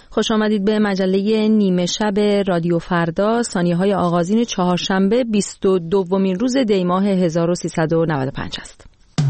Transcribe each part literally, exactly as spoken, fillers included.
خوش آمدید به مجله نیمه شب رادیو فردا، ثانیه‌های آغازین چهارشنبه بیست و دومین روز دی ماه هزار و سیصد و نود و پنج است.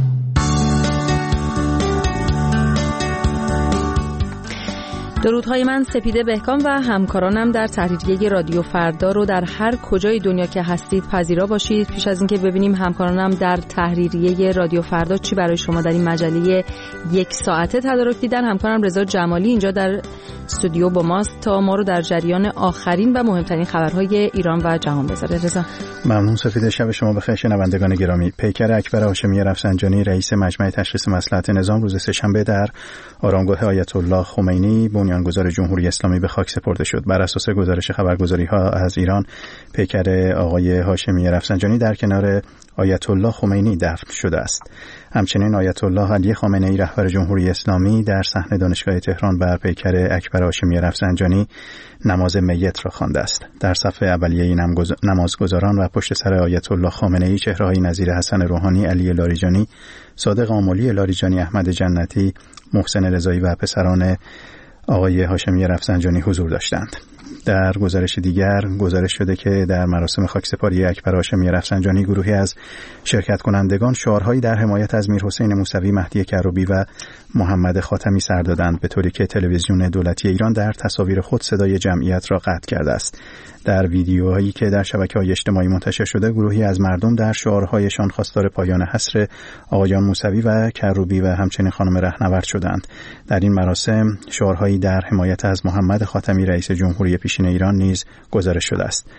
درودهای من سپیده بهکام و همکارانم در تحریریه رادیو فردا رو در هر کجای دنیا که هستید پذیرا باشید. پیش از اینکه ببینیم همکارانم در تحریریه رادیو فردا چی برای شما در این مجله یک ساعته تدارک دیدن، همکارم رضا جمالی اینجا در استودیو با ماست تا ما رو در جریان آخرین و مهمترین خبرهای ایران و جهان بذاره. رضا ممنون سپیده، شب شما بخیر شنوندگان گرامی. پیکر اکبر هاشمی رفسنجانی رئیس مجمع تشخیص مصلحت نظام روز سه‌شنبه در آرامگاه آیت الله خمینی بنیانگذار جمهوری اسلامی به خاک سپرده شد. بر اساس گزارش خبرگزاری‌ها از ایران، پیکر آقای هاشمی رفسنجانی در کنار آیت الله خمینی دفن شده است. همچنین آیت الله علی خامنه‌ای رهبر جمهوری اسلامی در صحن دانشگاه تهران بر پیکر اکبر هاشمی رفسنجانی نماز میت را خوانده است. در صف اولیه نمازگزاران و پشت سر آیت الله خامنه‌ای چهره‌های نظیر حسن روحانی، علی لاریجانی، صادق آملی لاریجانی، احمد جنتی، محسن رضایی و پسران آقای هاشمی رفسنجانی حضور داشتند. در گزارش دیگر گزارش شده که در مراسم خاکسپاری اکبر هاشمی رفسنجانی گروهی از شرکت کنندگان شعارهایی در حمایت از میرحسین موسوی، مهدی کروبی و محمد خاتمی سر دادند، به طوری که تلویزیون دولتی ایران در تصاویر خود صدای جمعیت را قطع کرده است. در ویدیوهایی که در شبکه‌های اجتماعی منتشر شده، گروهی از مردم در شعارهایشان خواستار پایان حصر آقایان موسوی و کروبی و همچنین خانم رهنورد شدند. در این مراسم شعارهایی در حمایت از محمد خاتمی رئیس جمهوری پیشین ایران نیز گزارش شده است.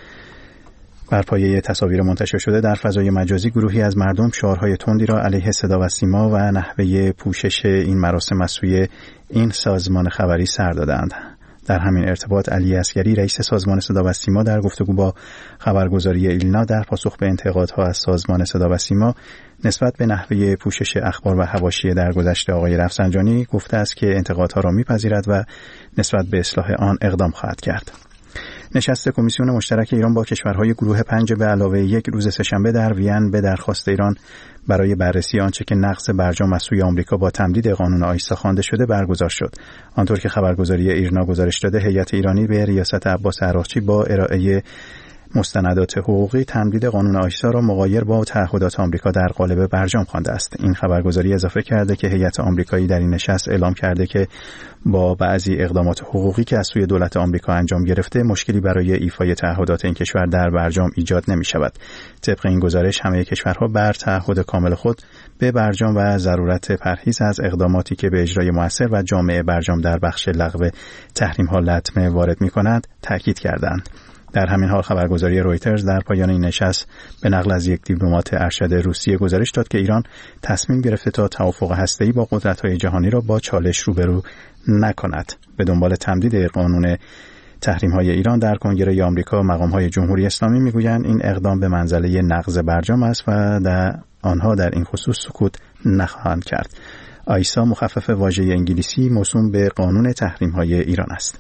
بر پایه تصاویر منتشر شده در فضای مجازی، گروهی از مردم شعارهای تندی را علیه صدا و سیما و نحوه پوشش این مراسم از سوی این سازمان خبری سر دادند. در همین ارتباط علی عسگری رئیس سازمان صدا و سیما در گفتگو با خبرگزاری ایلنا در پاسخ به انتقادها از سازمان صدا و سیما نسبت به نحوه پوشش اخبار و حواشی در گذشته آقای رفسنجانی گفته است که انتقادها را میپذیرد و نسبت به اصلاح آن اقدام خواهد کرد. نشست کمیسیون مشترک ایران با کشورهای گروه پنج به علاوه یک روز سه‌شنبه در وین به درخواست ایران برای بررسی آنچه که نقض برجام از سوی آمریکا با تمدید قانون آیسا خوانده شده برگزار شد. آنطور که خبرگزاری ایرنا گزارش داده، هیئت ایرانی به ریاست عباس عراقچی با ارائه مستندات حقوقی تمدید قانون آیسا را مغایر با تعهدات آمریکا در قالب برجام خوانده است. این خبرگزاری اضافه کرده که هیئت آمریکایی در این نشست اعلام کرده که با بعضی اقدامات حقوقی که از سوی دولت آمریکا انجام گرفته مشکلی برای ایفای تعهدات این کشور در برجام ایجاد نمی شود. طبق این گزارش همه کشورها بر تعهد کامل خود به برجام و ضرورت پرهیز از اقداماتی که به اجرای مؤثر و جامع برجام در بخش لغو تحریم‌ها لطمه وارد می‌کند تاکید کردند. در همین حال خبرگزاری رویترز در پایان این نشست به نقل از یک دیپلمات ارشد روسیه گزارش داد که ایران تصمیم گرفته تا توافق هسته‌ای با قدرت‌های جهانی را با چالش روبرو نکند. به دنبال تمدید قانون تحریم‌های ایران در کنگره آمریکا، مقام‌های جمهوری اسلامی می‌گویند این اقدام به منزله نقض برجام است و در آنها در این خصوص سکوت نخواهند کرد. آیسا مخفف واژه انگلیسی موسوم به قانون تحریم‌های ایران است.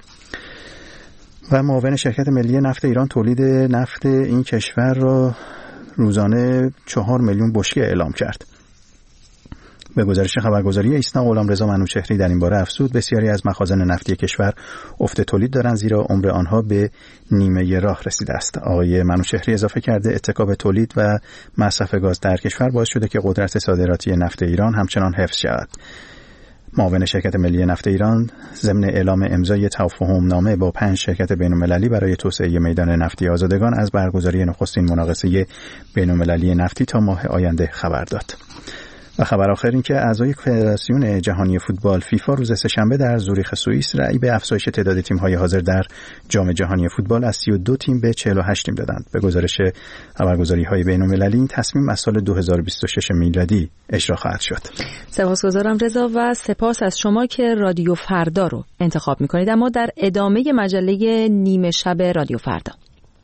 و معاون شرکت ملی نفت ایران تولید نفت این کشور را روزانه چهار میلیون بشکه اعلام کرد. به گزارش خبرگزاری ایسنا، غلامرضا منوچهری در این باره افزود بسیاری از مخازن نفتی کشور افت تولید دارند زیرا عمر آنها به نیمه راه رسیده است. آقای منوچهری اضافه کرده اتکا به تولید و مصرف گاز در کشور باعث شده که قدرت صادراتی نفت ایران همچنان حفظ شود. معاون شرکت ملی نفت ایران ضمن اعلام امضای توافقنامه با پنج شرکت بین‌المللی برای توسعه میدان نفتی آزادگان از برگزاری نخستین مناقصه بین‌المللی نفتی تا ماه آینده خبر داد. و خبر آخر این که اعضای فدراسیون جهانی فوتبال فیفا روز سه‌شنبه در زوریخ سوئیس رأی به افزایش تعداد تیم‌های حاضر در جام جهانی فوتبال از سی و دو تیم به چهل و هشت تیم دادند. به گزارش خبرگزاری‌های بین‌المللی این تصمیم از سال دو هزار و بیست و شش میلادی اجرا خواهد شد. سپاسگزارم رضا و سپاس از شما که رادیو فردا رو انتخاب می‌کنید. اما در ادامه مجله نیمه شب رادیو فردا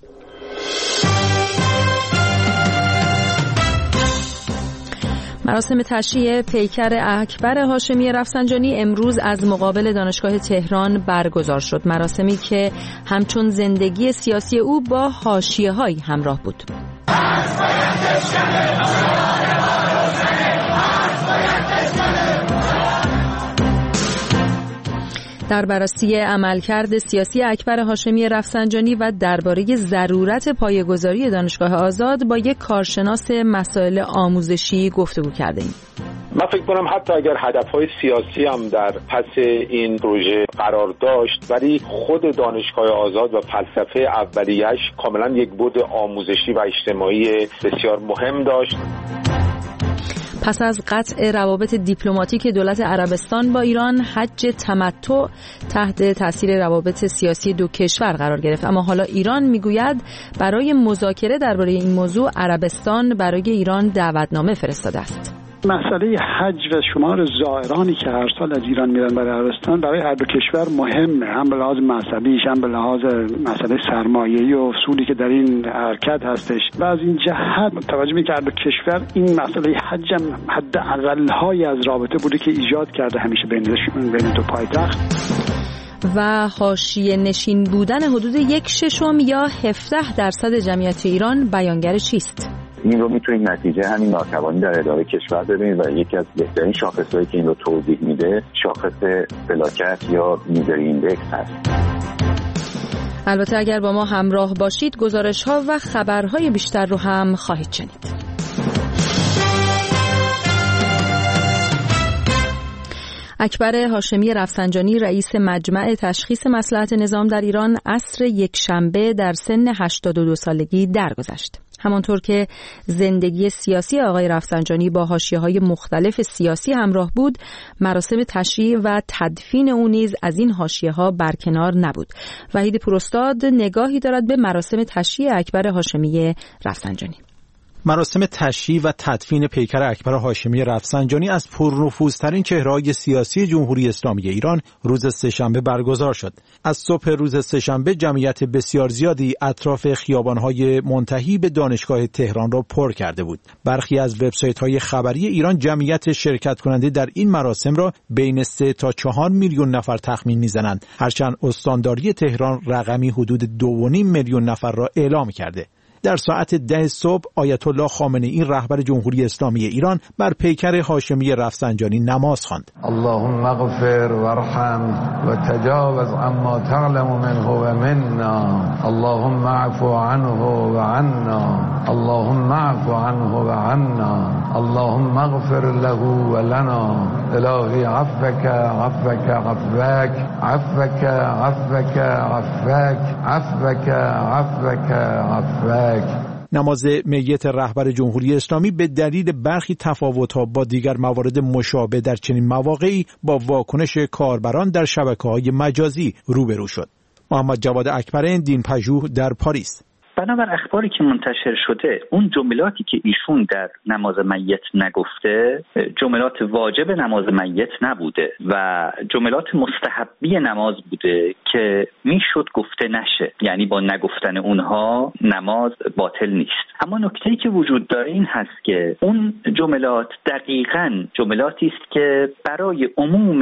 مراسم تشییع پیکر اکبر هاشمی رفسنجانی امروز از مقابل دانشگاه تهران برگزار شد. مراسمی که همچون زندگی سیاسی او با حاشیه‌هایی همراه بود. در بررسی عملکرد سیاسی اکبر هاشمی رفسنجانی و درباره ضرورت پایه‌گذاری دانشگاه آزاد با یک کارشناس مسائل آموزشی گفتگو کردیم. من فکر کنم حتی اگر هدفهای سیاسی هم در پس این پروژه قرار داشت، ولی خود دانشگاه آزاد و فلسفه اولیه‌اش کاملا یک بعد آموزشی و اجتماعی بسیار مهم داشت. پس از قطع روابط دیپلماتیک دولت عربستان با ایران، حج تمتع تحت تاثیر روابط سیاسی دو کشور قرار گرفت. اما حالا ایران میگوید برای مذاکره درباره این موضوع عربستان برای ایران دعوتنامه فرستاده است. مسئله حج و شمار زائرانی که هر سال از ایران میرن برای عربستان برای هر دو کشور مهمه، هم به لحاظ مذهبیش، هم به لحاظ مسئله سرمایه‌ای و اصولی که در این حرکت هستش. و از این جهت متوجه می که هر دو کشور این مسئله حج هم حداقل‌های از رابطه بوده که ایجاد کرده همیشه بینشون، بین دو پایتخت. و حاشیه نشین بودن حدود یک ششم یا هفده درصد جمعیت ایران بیانگر چیست؟ این رو میتونید نتیجه همین ناتوانی در اداره کشور ببینید و یکی از بهترین شاخصهایی که این رو توضیح میده شاخص فلاکت یا میزر ایندکس هست. البته اگر با ما همراه باشید گزارش‌ها و خبرهای بیشتر رو هم خواهید شنید. اکبر هاشمی رفسنجانی رئیس مجمع تشخیص مصلحت نظام در ایران عصر یکشنبه در سن هشتاد و دو سالگی درگذشت. همانطور که زندگی سیاسی آقای رفسنجانی با حاشیه‌های مختلف سیاسی همراه بود، مراسم تشییع و تدفین او نیز از این حاشیه‌ها برکنار نبود. وحید پوراستاد نگاهی دارد به مراسم تشییع اکبر هاشمی رفسنجانی. مراسم تشییع و تدفین پیکر اکبر هاشمی رفسنجانی از پرنفوذترین چهره‌های سیاسی جمهوری اسلامی ایران روز سه‌شنبه برگزار شد. از صبح روز سه‌شنبه جمعیت بسیار زیادی اطراف خیابان‌های منتهی به دانشگاه تهران را پر کرده بود. برخی از وبسایت‌های خبری ایران جمعیت شرکت کننده در این مراسم را بین سه تا چهار میلیون نفر تخمین می‌زنند، هرچند استانداری تهران رقمی حدود دو و نیم میلیون نفر را اعلام کرده. در ساعت ده صبح آیت الله خامنه‌ای رهبر جمهوری اسلامی ایران بر پیکر هاشمی رفسنجانی نماز خواند. اللهم اغفر وارحم وتجاوز عما تعلم منه ومنا، اللهم اعف عنه وعنا، اللهم اعف عنه وعنا، اللهم اغفر له ولنا، الهی عفوک عفوک عفوک عفوک عفوک عفوک عفوک عفوک عفوک. نماز میت رهبر جمهوری اسلامی به دلیل برخی تفاوت‌ها با دیگر موارد مشابه در چنین مواقعی با واکنش کاربران در شبکه‌های مجازی روبرو شد. محمد جواد اکبرین، دین پژوه در پاریس. بنابر اخباری که منتشر شده، اون جملاتی که ایشون در نماز میت نگفته جملات واجب نماز میت نبوده و جملات مستحبی نماز بوده که میشد گفته نشه، یعنی با نگفتن اونها نماز باطل نیست. اما نکته‌ای که وجود داره این هست که اون جملات دقیقاً جملاتی است که برای عموم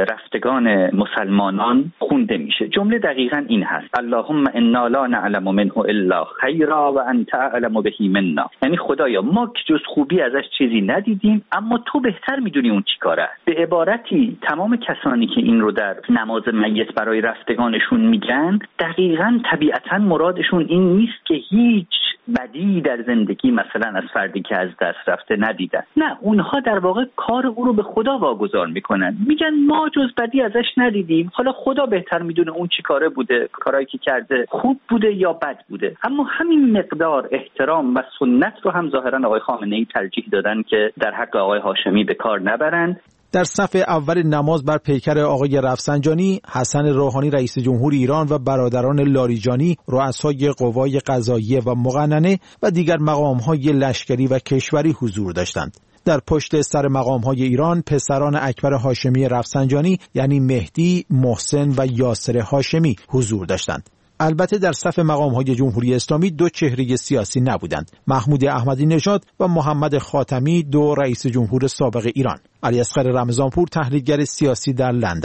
رفتگان مسلمانان خونده میشه. جمله دقیقاً این هست: اللهم انا لا نعلم منه الا خیرا و انت اعلم بهی منا. یعنی خدایا ما که جز خوبی ازش چیزی ندیدیم، اما تو بهتر میدونی اون چی کاره. به عبارتی تمام کسانی که این رو در نماز میت برای رفتگانشون میگن دقیقاً طبیعتاً مرادشون این نیست که هیچ بدی در زندگی مثلا از فردی که از دست رفته ندیدن. نه، اونها در واقع کار او رو به خدا واگذار میکنن، میگن ما جز بدی ازش ندیدیم، حالا خدا بهتر میدونه اون چی کاره بوده، کارایی که کرده خوب بوده یا بد بوده. اما همین مقدار احترام و سنت رو هم ظاهرا آقای خامنه‌ای ترجیح دادن که در حق آقای هاشمی به کار نبرند. در صف اول نماز بر پیکر آقای رفسنجانی، حسن روحانی رئیس جمهور ایران و برادران لاریجانی، رؤسای قوای قضاییه و مقننه و دیگر مقام‌های لشکری و کشوری حضور داشتند. در پشت سر مقام‌های ایران پسران اکبر هاشمی رفسنجانی یعنی مهدی، محسن و یاسر هاشمی حضور داشتند. البته در صف مقام‌های جمهوری اسلامی دو چهره سیاسی نبودند: محمود احمدی نژاد و محمد خاتمی، دو رئیس جمهور سابق ایران. علی اصغر رمضانپور، تحلیلگر سیاسی در لندن.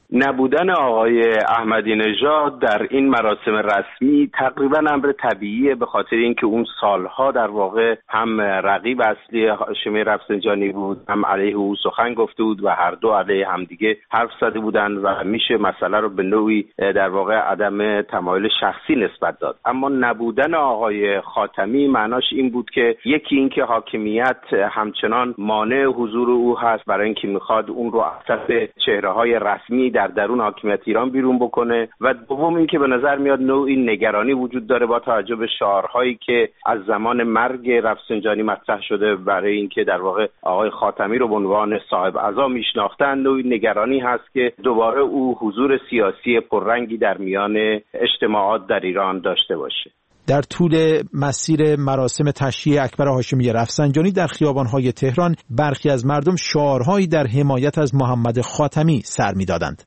نبودن آقای احمدی نژاد در این مراسم رسمی تقریبا امر طبیعیه، به خاطر اینکه اون سالها در واقع هم رقیب اصلی هاشمی رفسنجانی بود، هم علیه او سخن گفته بود و هر دو علیه همدیگه حرف زده بودن و میشه مسئله رو به نوعی در واقع عدم تمایل شخصی نسبت داد. اما نبودن آقای خاتمی معناش این بود که یکی اینکه حاکمیت همچنان مانع حضور او هست برای اینکه میخواد اون رو از چهره‌های رسمی در درون حاکمیت ایران بیرون بکنه، و دوم این که به نظر میاد نوعی نگرانی وجود داره با توجه به شعارهایی که از زمان مرگ رفسنجانی مطرح شده برای اینکه در واقع آقای خاتمی رو به عنوان صاحب عزا میشناختن. نوعی نگرانی هست که دوباره او حضور سیاسی پررنگی در میان اجتماعات در ایران داشته باشه. در طول مسیر مراسم تشییع اکبر هاشمی رفسنجانی در خیابان‌های تهران برخی از مردم شعارهایی در حمایت از محمد خاتمی سر می‌دادند.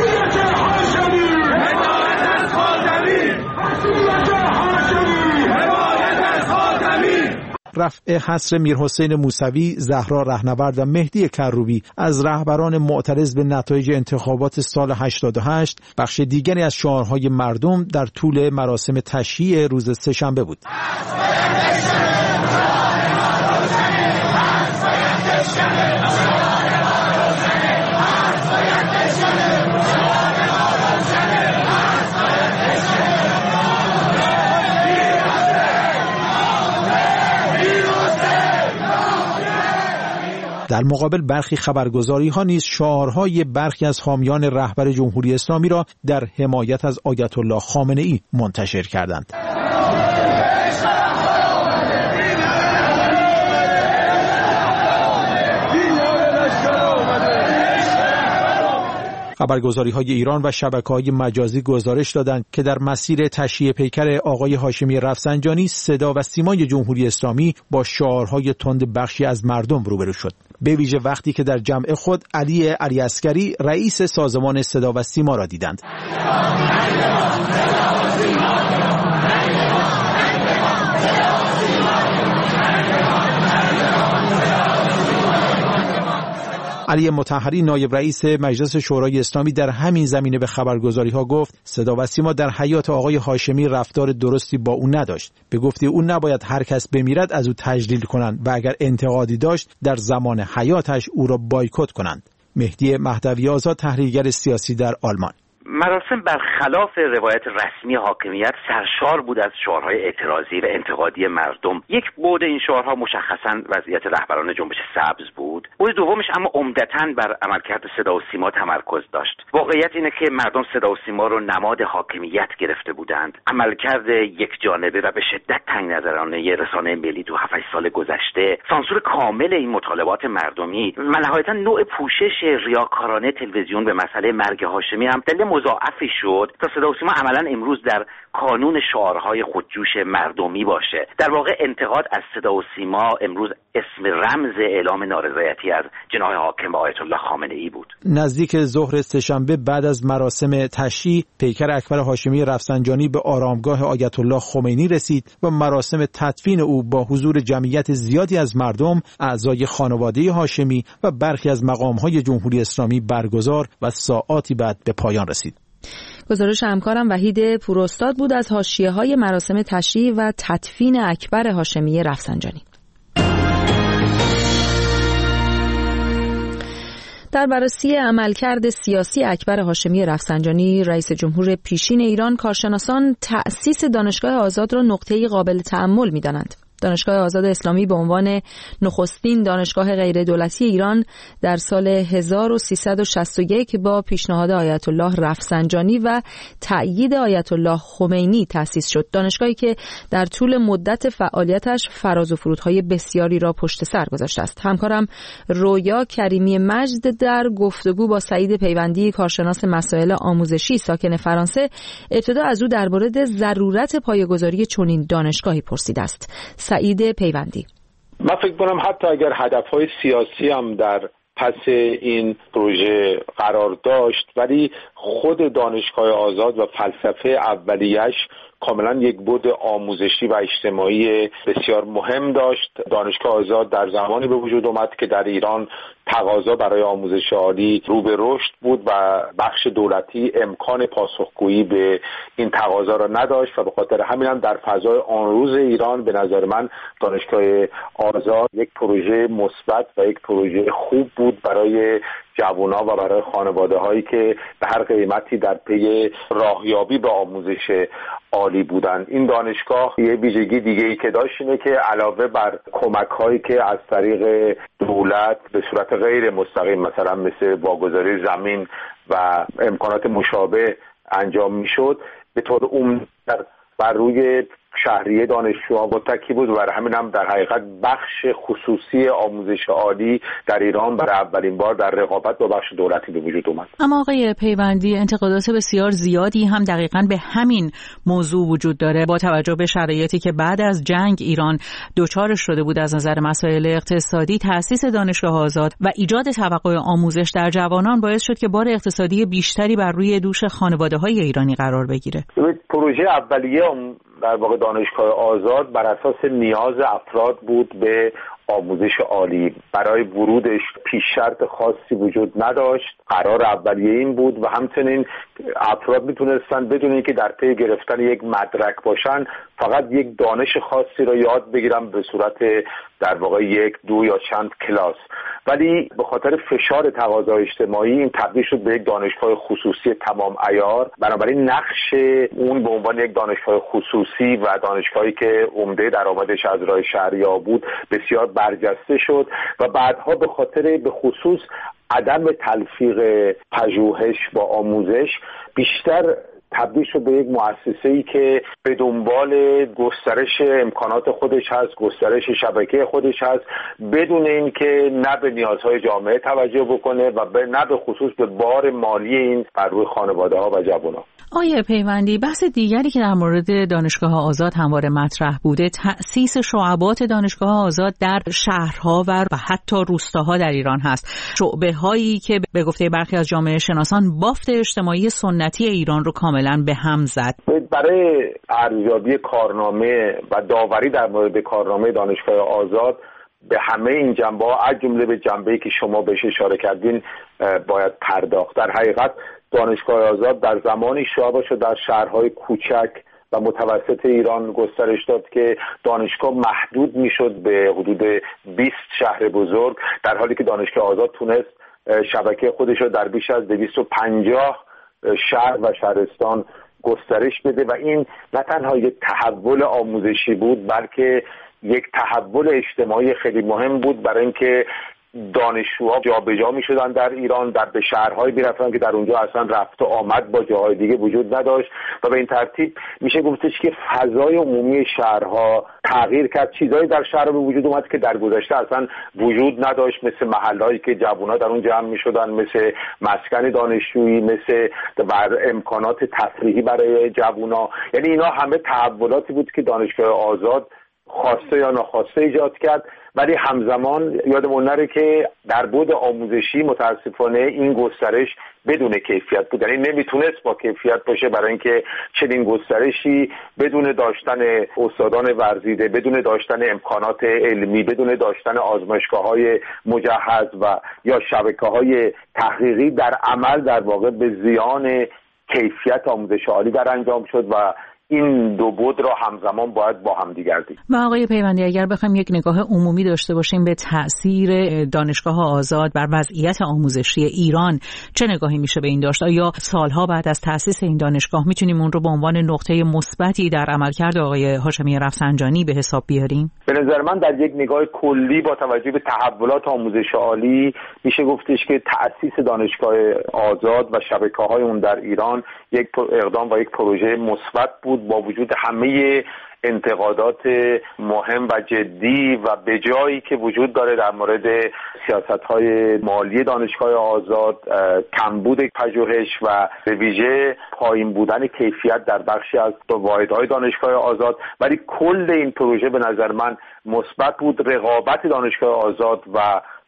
رفع حصر میرحسین موسوی، زهرا رهنورد و مهدی کروبی از رهبران معترض به نتایج انتخابات سال هشتاد و هشت بخش دیگری از شعارهای مردم در طول مراسم تشییع روز سه‌شنبه بود. در مقابل برخی خبرگزاری ها نیز شعارهای برخی از حامیان رهبر جمهوری اسلامی را در حمایت از آیت الله خامنه ای منتشر کردند. خبرگزاری‌های ایران و شبکه‌های مجازی گزارش دادند که در مسیر تشییع پیکر آقای هاشمی رفسنجانی صدا و سیمای جمهوری اسلامی با شعارهای تند بخشی از مردم روبرو شد. به ویژه وقتی که در جمع خود علی علی عسکری رئیس سازمان صدا و سیما را دیدند. علی مطهری نایب رئیس مجلس شورای اسلامی در همین زمینه به خبرگزاری‌ها گفت صدا و سیما در حیات آقای هاشمی رفتار درستی با او نداشت. به گفته او نباید هر کس بمیرد از او تجلیل کنند و اگر انتقادی داشت در زمان حیاتش او را بایکوت کنند. مهدی مهدوی آزاد، تحلیلگر سیاسی در آلمان: مراسم برخلاف روایت رسمی حاکمیت سرشار بود از شعارهای اعتراضی و انتقادی مردم. یک بعد این شعارها مشخصاً وضعیت رهبران جنبش سبز بود. بعد دومش اما عمدتاً بر عملکرد صدا و سیما تمرکز داشت. واقعیت اینه که مردم صدا و سیما رو نماد حاکمیت گرفته بودند. عملکرد یک جانبه و به شدت تنگ نظرانه رسانه ملی تو هفت سال گذشته، سانسور کامل این مطالبات مردمی و نهایتاً نوع پوشش ریاکارانه تلویزیون به مسئله مرگ هاشمی هم دلیل مضاعفی شد تا صدا و سیما عملاً امروز در کانون شعارهای خودجوش مردمی باشه. در واقع انتقاد از صدا و سیما امروز اسم رمز اعلام نارضایتی از جناح حاکم به آیت الله خامنه ای بود. نزدیک ظهر سه‌شنبه بعد از مراسم تشییع پیکر اکبر هاشمی رفسنجانی به آرامگاه آیت الله خمینی رسید و مراسم تدفین او با حضور جمعیت زیادی از مردم، اعضای خانواده هاشمی و برخی از مقام‌های جمهوری اسلامی برگزار و ساعاتی بعد به پایان رسید. گزارش همکارم وحید پوراستاد بود از حاشیه‌های مراسم تشییع و تدفین اکبر هاشمی رفسنجانی. در بررسی عملکرد سیاسی اکبر هاشمی رفسنجانی، رئیس جمهور پیشین ایران، کارشناسان تأسیس دانشگاه آزاد را نقطه‌ای قابل تأمل می‌دانند. دانشگاه آزاد اسلامی به عنوان نخستین دانشگاه غیر دولتی ایران در سال هزار و سیصد و شصت و یک با پیشنهاد آیت الله رفسنجانی و تأیید آیت الله خمینی تأسیس شد. دانشگاهی که در طول مدت فعالیتش فراز و فرودهای بسیاری را پشت سر گذاشته است. همکارم رویا کریمی مجد در گفتگو با سعید پیوندی، کارشناس مسائل آموزشی ساکن فرانسه، ابتدا از او درباره ضرورت پایه‌گذاری چنین دانشگاهی پرسیده است. سعید پیوندی: من فکر کنم حتی اگر هدفهای سیاسی هم در پس این پروژه قرار داشت، ولی خود دانشگاه آزاد و فلسفه اولیه‌اش کاملا یک بعد آموزشی و اجتماعی بسیار مهم داشت. دانشگاه آزاد در زمانی به وجود آمد که در ایران تقاضا برای آموزش عالی رو به رشد بود و بخش دولتی امکان پاسخگویی به این تقاضا را نداشت و به خاطر همین هم در فضای آن روز ایران به نظر من دانشگاه آزاد یک پروژه مثبت و یک پروژه خوب بود برای جوان‌ها و برای خانواده‌هایی که به هر قیمتی در پی راهیابی به آموزش عالی بودن. این دانشگاه یه ویژگی دیگه‌ای که داشت اینه که علاوه بر کمک‌هایی که از طریق دولت به صورت غیر مستقیم مثلا مثل واگذاری زمین و امکانات مشابه انجام میشد، به طور عمومی بر روی شهریه دانشجوها متکی بود و برای همین هم در حقیقت بخش خصوصی آموزش عالی در ایران برای اولین بار در رقابت با بخش دولتی به وجود اومد. اما آقای پیوندی، انتقادات بسیار زیادی هم دقیقاً به همین موضوع وجود داره با توجه به شرایطی که بعد از جنگ ایران دوچارش شده بود از نظر مسائل اقتصادی. تأسیس دانشگاه آزاد و ایجاد توقع آموزش در جوانان باعث شد که بار اقتصادی بیشتری بر روی دوش خانواده‌های ایرانی قرار بگیره. پروژه اولیه در واقع دانشگاه آزاد بر اساس نیاز افراد بود به آموزش عالی. برای ورودش پیش شرط خاصی وجود نداشت. قرار اولیه این بود و همچنین افراد میتونستن بدون اینکه در پی گرفتن یک مدرک باشن فقط یک دانش خاصی را یاد بگیرن به صورت در واقع یک دو یا چند کلاس. ولی به خاطر فشار تقاضای اجتماعی این تبدیل شد به یک دانشگاه خصوصی تمام عیار. بنابراین نقش اون به عنوان یک دانشگاه خصوصی و دانشگاهی که عمده درآمدش از راه شهریه‌ها بود بسیار برجسته شد و بعدها به خاطر به خصوص عدم تلفیق پژوهش با آموزش بیشتر تبدیل شد به یک مؤسسه‌ای که به دنبال گسترش امکانات خودش هست، گسترش شبکه خودش هست، بدون اینکه نه به نیازهای جامعه توجه بکنه و به نه به خصوص به بار مالی این بر روی خانواده‌ها و جوان‌ها. آیه پیوندی، بحث دیگری که در مورد دانشگاه آزاد همواره مطرح بوده تأسیس شعبات دانشگاه آزاد در شهرها و حتی روستاها در ایران هست. شعبه هایی که به گفته برخی از جامعه شناسان بافت اجتماعی سنتی ایران رو کاملا به هم زد. برای ارزیابی کارنامه و داوری در مورد کارنامه دانشگاه آزاد به همه این جنبه‌ها از جمله به جنبه‌ای که شما بهش اشاره کردین باید پرداخت. در حقیقت دانشگاه آزاد در زمانی شعبه‌اش در شهرهای کوچک و متوسط ایران گسترش داد که دانشگاه محدود میشد به حدود بیست شهر بزرگ، در حالی که دانشگاه آزاد تونست شبکه خودش رو در بیش از دویست و پنجاه شهر و شهرستان گسترش بده و این نه تنها یک تحول آموزشی بود بلکه یک تحول اجتماعی خیلی مهم بود، برای اینکه دانشجوها جابجا می‌شدن در ایران، در به شهرهایی می‌رفتن که در اونجا اصلا رفت و آمد با جاهای دیگه وجود نداشت و به این ترتیب میشه گفتش که فضای عمومی شهرها تغییر کرد. چیزایی در شهر به وجود اومد که در گذشته اصلا وجود نداشت، مثل محلهایی که جوونا در اون جمع می‌شدن، مثل مسکن دانشجویی، مثل بر امکانات تفریحی برای جوونا. یعنی اینا همه تحولاتی بود که دانشگاه آزاد خواسته یا ناخواسته ایجاد کرد، ولی همزمان یادمون نره که در بعد آموزشی متاسفانه این گسترش بدون کیفیت بود. یعنی نمیتونست با کیفیت باشه، برای اینکه چنین گسترشی بدون داشتن استادان ورزیده، بدون داشتن امکانات علمی، بدون داشتن آزمایشگاه‌های مجهز و یا شبکه‌های تحقیقی در عمل در واقع به زیان کیفیت آموزش عالی در انجام شد و این دو بود را همزمان باید با هم دیگر دید. و آقای پیوندی، اگر بخوایم یک نگاه عمومی داشته باشیم به تأثیر دانشگاه آزاد بر وضعیت آموزشی ایران، چه نگاهی میشه به این داشت؟ آیا سالها بعد از تأسیس این دانشگاه میتونیم اون رو به عنوان نقطه مثبتی در عملکرد آقای هاشمی رفسنجانی به حساب بیاریم؟ به نظر من در یک نگاه کلی با توجه به تحولات آموزش عالی میشه گفتش که تأسیس دانشگاه آزاد و شبکه‌های اون در ایران یک اقدام و یک پروژه مثبت بود، با وجود همه انتقادات مهم و جدی و بجایی که وجود داره در مورد سیاست‌های مالی دانشگاه آزاد، کمبود پژوهش و به ویژه پایین بودن کیفیت در بخشی از واحدهای دانشگاه آزاد. ولی کل این پروژه به نظر من مثبت بود. رقابت دانشگاه آزاد و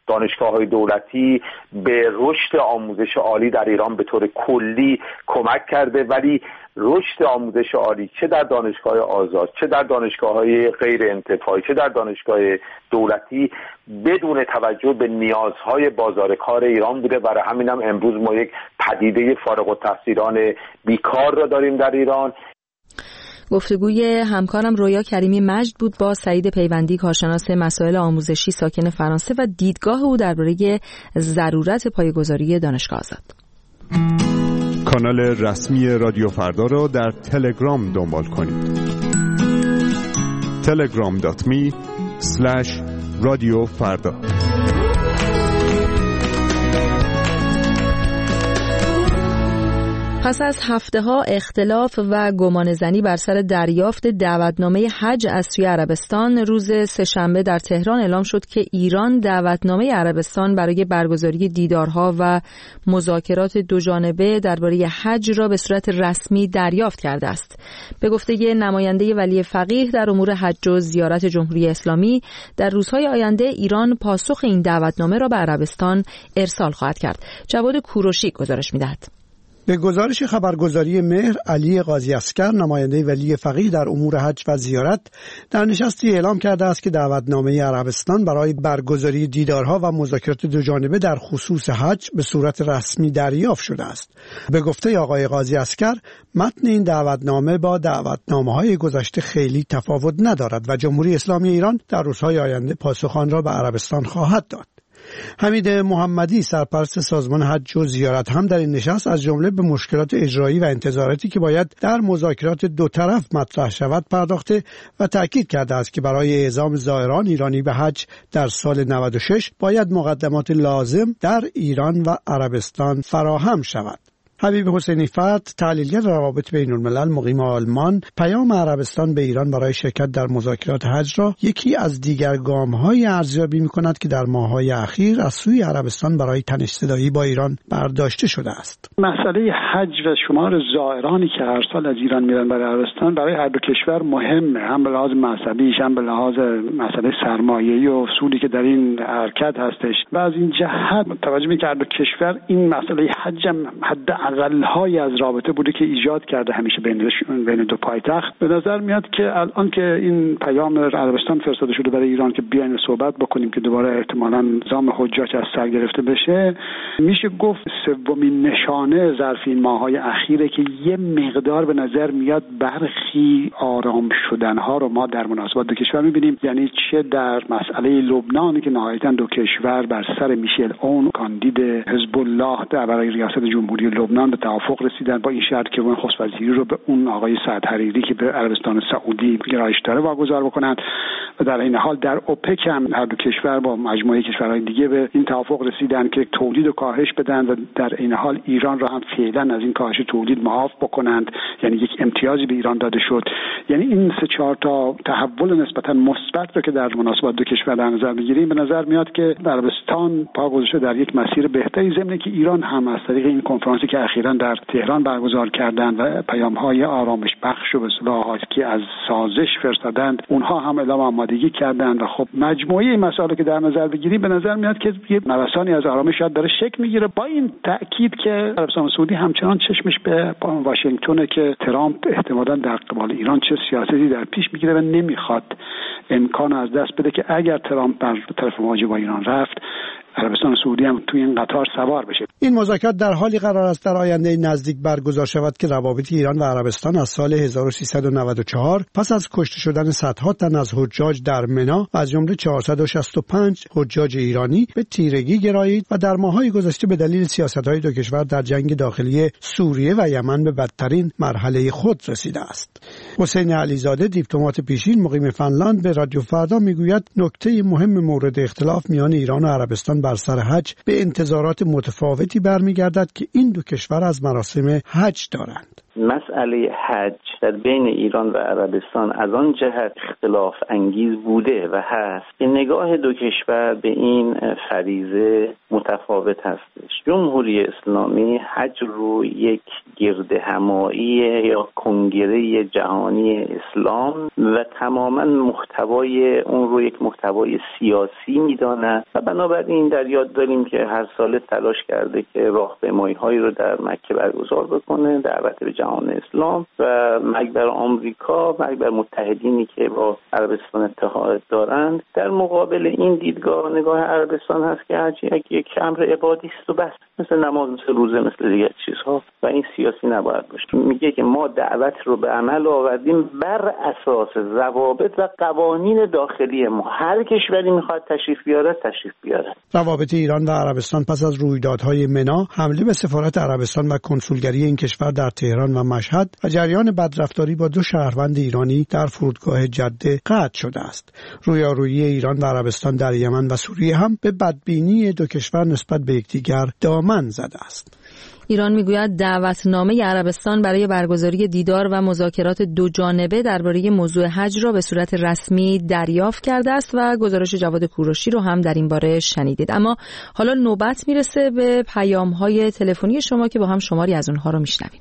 دانشگاه‌های دولتی به رشد آموزش عالی در ایران به طور کلی کمک کرده، ولی رشد آموزش عالی چه در دانشگاه آزاد، چه در دانشگاه‌های غیر انتفاعی، چه در دانشگاه دولتی بدون توجه به نیازهای بازار کار ایران بوده. برای همین هم امروز ما یک پدیده فارغ التحصیلان بیکار را داریم در ایران. گفتگوی همکارم رویا کریمی مجد بود با سعید پیوندی، کارشناس مسائل آموزشی ساکن فرانسه، و دیدگاه او درباره ضرورت پایه‌گذاری دانشگاه آزاد. کانال رسمی رادیو فردا را در تلگرام دنبال کنید. تلگرام دات می اسلش رادیو فردا. پس از هفته ها اختلاف و گمانه‌زنی بر سر دریافت دعوتنامه حج از سوی عربستان، روز سه‌شنبه در تهران اعلام شد که ایران دعوتنامه عربستان برای برگزاری دیدارها و مذاکرات دوجانبه درباره حج را به صورت رسمی دریافت کرده است. به گفته نماینده ولی فقیه در امور حج و زیارت جمهوری اسلامی، در روزهای آینده ایران پاسخ این دعوتنامه را به عربستان ارسال خواهد کرد. جواد کوروشی گزارش می‌دهد. به گزارش خبرگزاری مهر، علی قاضی عسکر، نماینده ولی فقیه در امور حج و زیارت، در نشستی اعلام کرده است که دعوتنامه عربستان برای برگزاری دیدارها و مذاکرات دوجانبه در خصوص حج به صورت رسمی دریافت شده است. به گفته آقای قاضی عسکر، متن این دعوتنامه با دعوتنامه‌های گذشته خیلی تفاوت ندارد و جمهوری اسلامی ایران در روزهای آینده پاسخ آن را به عربستان خواهد داد. حمید محمدی، سرپرست سازمان حج و زیارت، هم در این نشست از جمله به مشکلات اجرایی و انتظاراتی که باید در مذاکرات دو طرف مطرح شود پرداخته و تأکید کرده است که برای اعزام زائران ایرانی به حج در سال نود و شش باید مقدمات لازم در ایران و عربستان فراهم شود. حبیب حسینی فتح، تحلیلگر روابط بین الملل مقیم آلمان، پیام عربستان به ایران برای شرکت در مذاکرات حج را یکی از دیگر گام‌های ارزیابی می‌کند که در ماه‌های اخیر از سوی عربستان برای تنش‌زدایی با ایران برداشته شده است. مسئله حج و شمار زائرانی که هر سال از ایران میرن برای عربستان برای هر دو کشور مهمه، هم به لحاظ مذهبی، هم به لحاظ مسئله سرمایه‌ای و اصولی که در این حرکت هستش. و از این جهت توجه می‌کنید که هر دو کشور این مسئله حج هم حد اقل‌های از رابطه بوده که ایجاد کرده همیشه بین بین دو پایتخت. به نظر میاد که الان که این پیام عربستان فرستاده شده برای ایران که بیاین صحبت بکنیم که دوباره احتمالاً نظام حجاج از سر گرفته بشه، میشه گفت سومین نشانه ظرف این ماه‌های اخیره که یه مقدار به نظر میاد برخی آرام شدن‌ها رو ما در مناسبات دو کشور می‌بینیم. یعنی چه در مسئله لبنان که نهایتاً دو کشور بر سر میشل اون کاندید حزب الله در برای ریاست جمهوری لبنان به توافق رسیدن، با این شرط که اون خست وزیری رو به اون آقای سعد حریری که به عربستان سعودی گرایش داره واگذار بکنن. و در این حال در اوپک هم هر دو کشور با مجموعه کشورهای دیگه به این توافق رسیدن که تولید رو کاهش بدن و در این حال ایران را هم فعلا از این کاهش تولید معاف بکنند، یعنی یک امتیازی به ایران داده شد. یعنی این سه چهار تا تحول نسبتا مثبت رو که در مناسبات دو کشور در نظر بگیریم، به نظر میاد که عربستان پا گذاشته در یک مسیر بهتری، ضمن که ایران هم از طریق این کنفرانسی که اخیراً در تهران برگزار کردن و پیام‌های آرامش بخش و به اصطلاح که از سازش فرستادند، اونها هم اعلام آمادگی کردند. و خب مجموعه این مسائل که در نظر بگیریم به نظر میاد که یه نوسانی از آرامش شاید داره شکل میگیره، با این تأکید که عربستان سعودی همچنان چشمش به واشنگتونه که ترامپ احتمالاً در قبال ایران چه سیاستی در پیش میگیره و نمیخواد امکان از دست بده که اگر ترامپ بر طرف مواجه با ایران رفت، عربستان سعودی هم توی این قطار سوار بشه. این مذاکرات در حالی قرار است در آینده نزدیک برگزار شود که روابط ایران و عربستان از سال هزار و سیصد و نود و چهار پس از کشته شدن صدها تن از حجاج در منا از جمله چهارصد و شصت و پنج حجاج ایرانی به تیرگی گرایید و در ماه‌های گذشته به دلیل سیاست‌های دو کشور در جنگ داخلی سوریه و یمن به بدترین مرحله خود رسیده است. حسین علیزاده، دیپلمات پیشین مقیم فنلاند، به رادیو فردا میگوید نکته مهم مورد اختلاف میان ایران و عربستان بر سر حج به انتظارات متفاوتی برمیگردد که این دو کشور از مراسم حج دارند. مسئله حج در بین ایران و عربستان از آن جهت اختلاف انگیز بوده و هست که نگاه دو کشور به این فریضه متفاوت هستش. جمهوری اسلامی حج رو یک گردهمایی یا کنگره جهانی اسلام و تماما محتوای اون رو یک محتوای سیاسی میداند و بنابراین در یاد داریم که هر سال تلاش کرده که راهپیمایی‌هایی رو در مکه برگزار بکنه، دعوت به جهان اسلام و مرگ بر آمریکا، مرگ بر متحدینی که با عربستان اتحاد دارند. در مقابل این دیدگاه نگاه عربستان هست که حج یک امر عبادی است و بس، مثل نماز، مثل روزه، مثل دیگر چیزها و این سیاسی نباید باشه. میگه که ما دعوت رو به عمل آوردیم بر اساس ضوابط و قوانین داخلی ما. هر کشوری میخواد تشریف بیاره تشریف بیاره. روابط ایران و عربستان پس از رویدادهای منا، حمله به سفارت عربستان و کنسولگری این کشور در تهران و مشهد و جریان بدرفتاری با دو شهروند ایرانی در فرودگاه جده قطع شده است. رویارویی ایران و عربستان در یمن و سوریه هم به بدبینی دو کشور نسبت به یکدیگر دامن زده است. ایران میگوید دعوتنامه عربستان برای برگزاری دیدار و مذاکرات دو جانبه درباره موضوع حج را به صورت رسمی دریافت کرده است و گزارش جواد کوروشی رو هم در این باره شنیدید. اما حالا نوبت میرسه به پیام‌های تلفنی شما که با هم شماری از اونها رو میشنویم.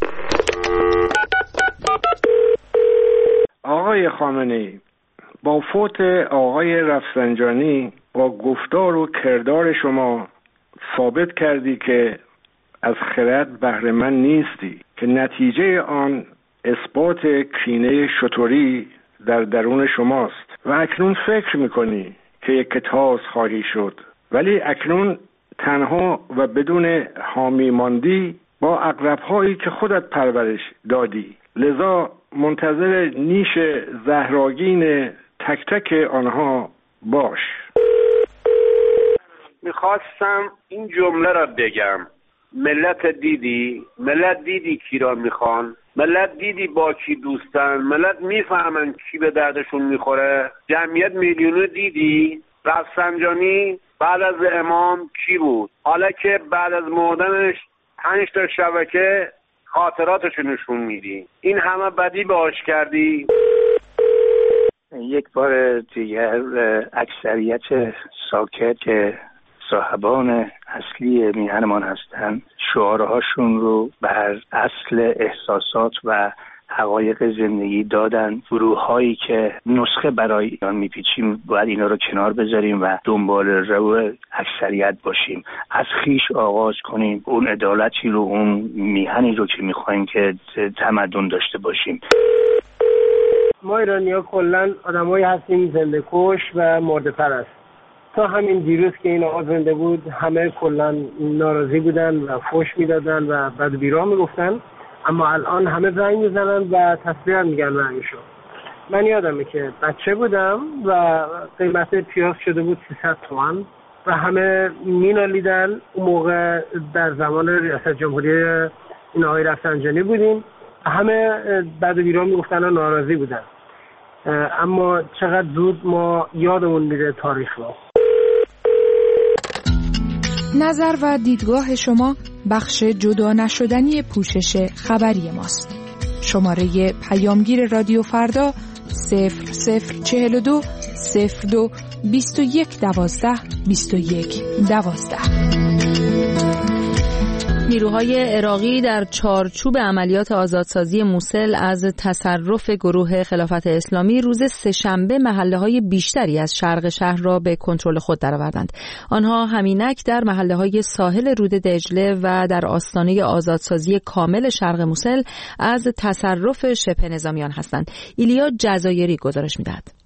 آقای خامنه‌ای، با فوت آقای رفسنجانی با گفتار و کردار شما ثابت کردی که از خرد بهره مند نیستی که نتیجه آن اثبات کینه شتوری در درون شماست و اکنون فکر میکنی که یک تاز خواهی شد، ولی اکنون تنها و بدون حامی ماندی با عقرب‌هایی که خودت پرورش دادی، لذا منتظر نیش زهراگین تک تک آنها باش. میخواستم این جمله را بگم: ملت دیدی؟ ملت دیدی کی را میخوان؟ ملت دیدی با کی دوستن؟ ملت میفهمن کی به دردشون میخوره؟ جمعیت میلیونی دیدی؟ رفسنجانی بعد از امام کی بود؟ حالا که بعد از مردنش پنج تا شبکه خاطراتشو نشون میدی، این همه بدی باش کردی. یک بار دیگر اکثریت ساکت که صاحبان اصلی میهنمان هستند شعارهاشون رو بر اصل احساسات و حقایق زندگی دادن. گروه هایی که نسخه برای ایران میپیچیم باید اینا رو کنار بذاریم و دنبال رو اکثریت باشیم، از خیش آغاز کنیم، اون عدالتی رو، اون میهنی رو که میخوایم که تمدن داشته باشیم. ما ایرانی‌ها کلاً آدمایی هستیم زنده کش و مرده پرست. تا همین دیروز که این آقا زنده بود همه کلاً ناراضی بودن و فحش میدادن و بد و بیراه میگفتن، اما الان همه زنگ میزنن و تسبیح میگن رنگشو. من یادمه که بچه بودم و قیمت پیاز شده بود سیصد تومان و همه مینالیدن. اون موقع در زمان ریاست جمهوری این آقای رفسنجانی بودیم، همه بد و بیراه میگفتن و ناراضی بودن، اما چقدر زود ما یادمون میره تاریخ رو. نظر و دیدگاه شما بخش جدا نشدنی پوشش خبری ماست. شماره پیامگیر رادیو فردا صفر صفر چهل و دو صفر دو بیست و یک دوازده بیست و یک دوازده. نیروهای عراقی در چارچوب عملیات آزادسازی موصل از تصرف گروه خلافت اسلامی روز سه‌شنبه محله‌های بیشتری از شرق شهر را به کنترل خود درآوردند. آنها همینک در محله‌های ساحل رود دجله و در آستانه آزادسازی کامل شرق موصل از تصرف شبه نظامیان هستند. ایلیا جزایری گزارش می‌دهد.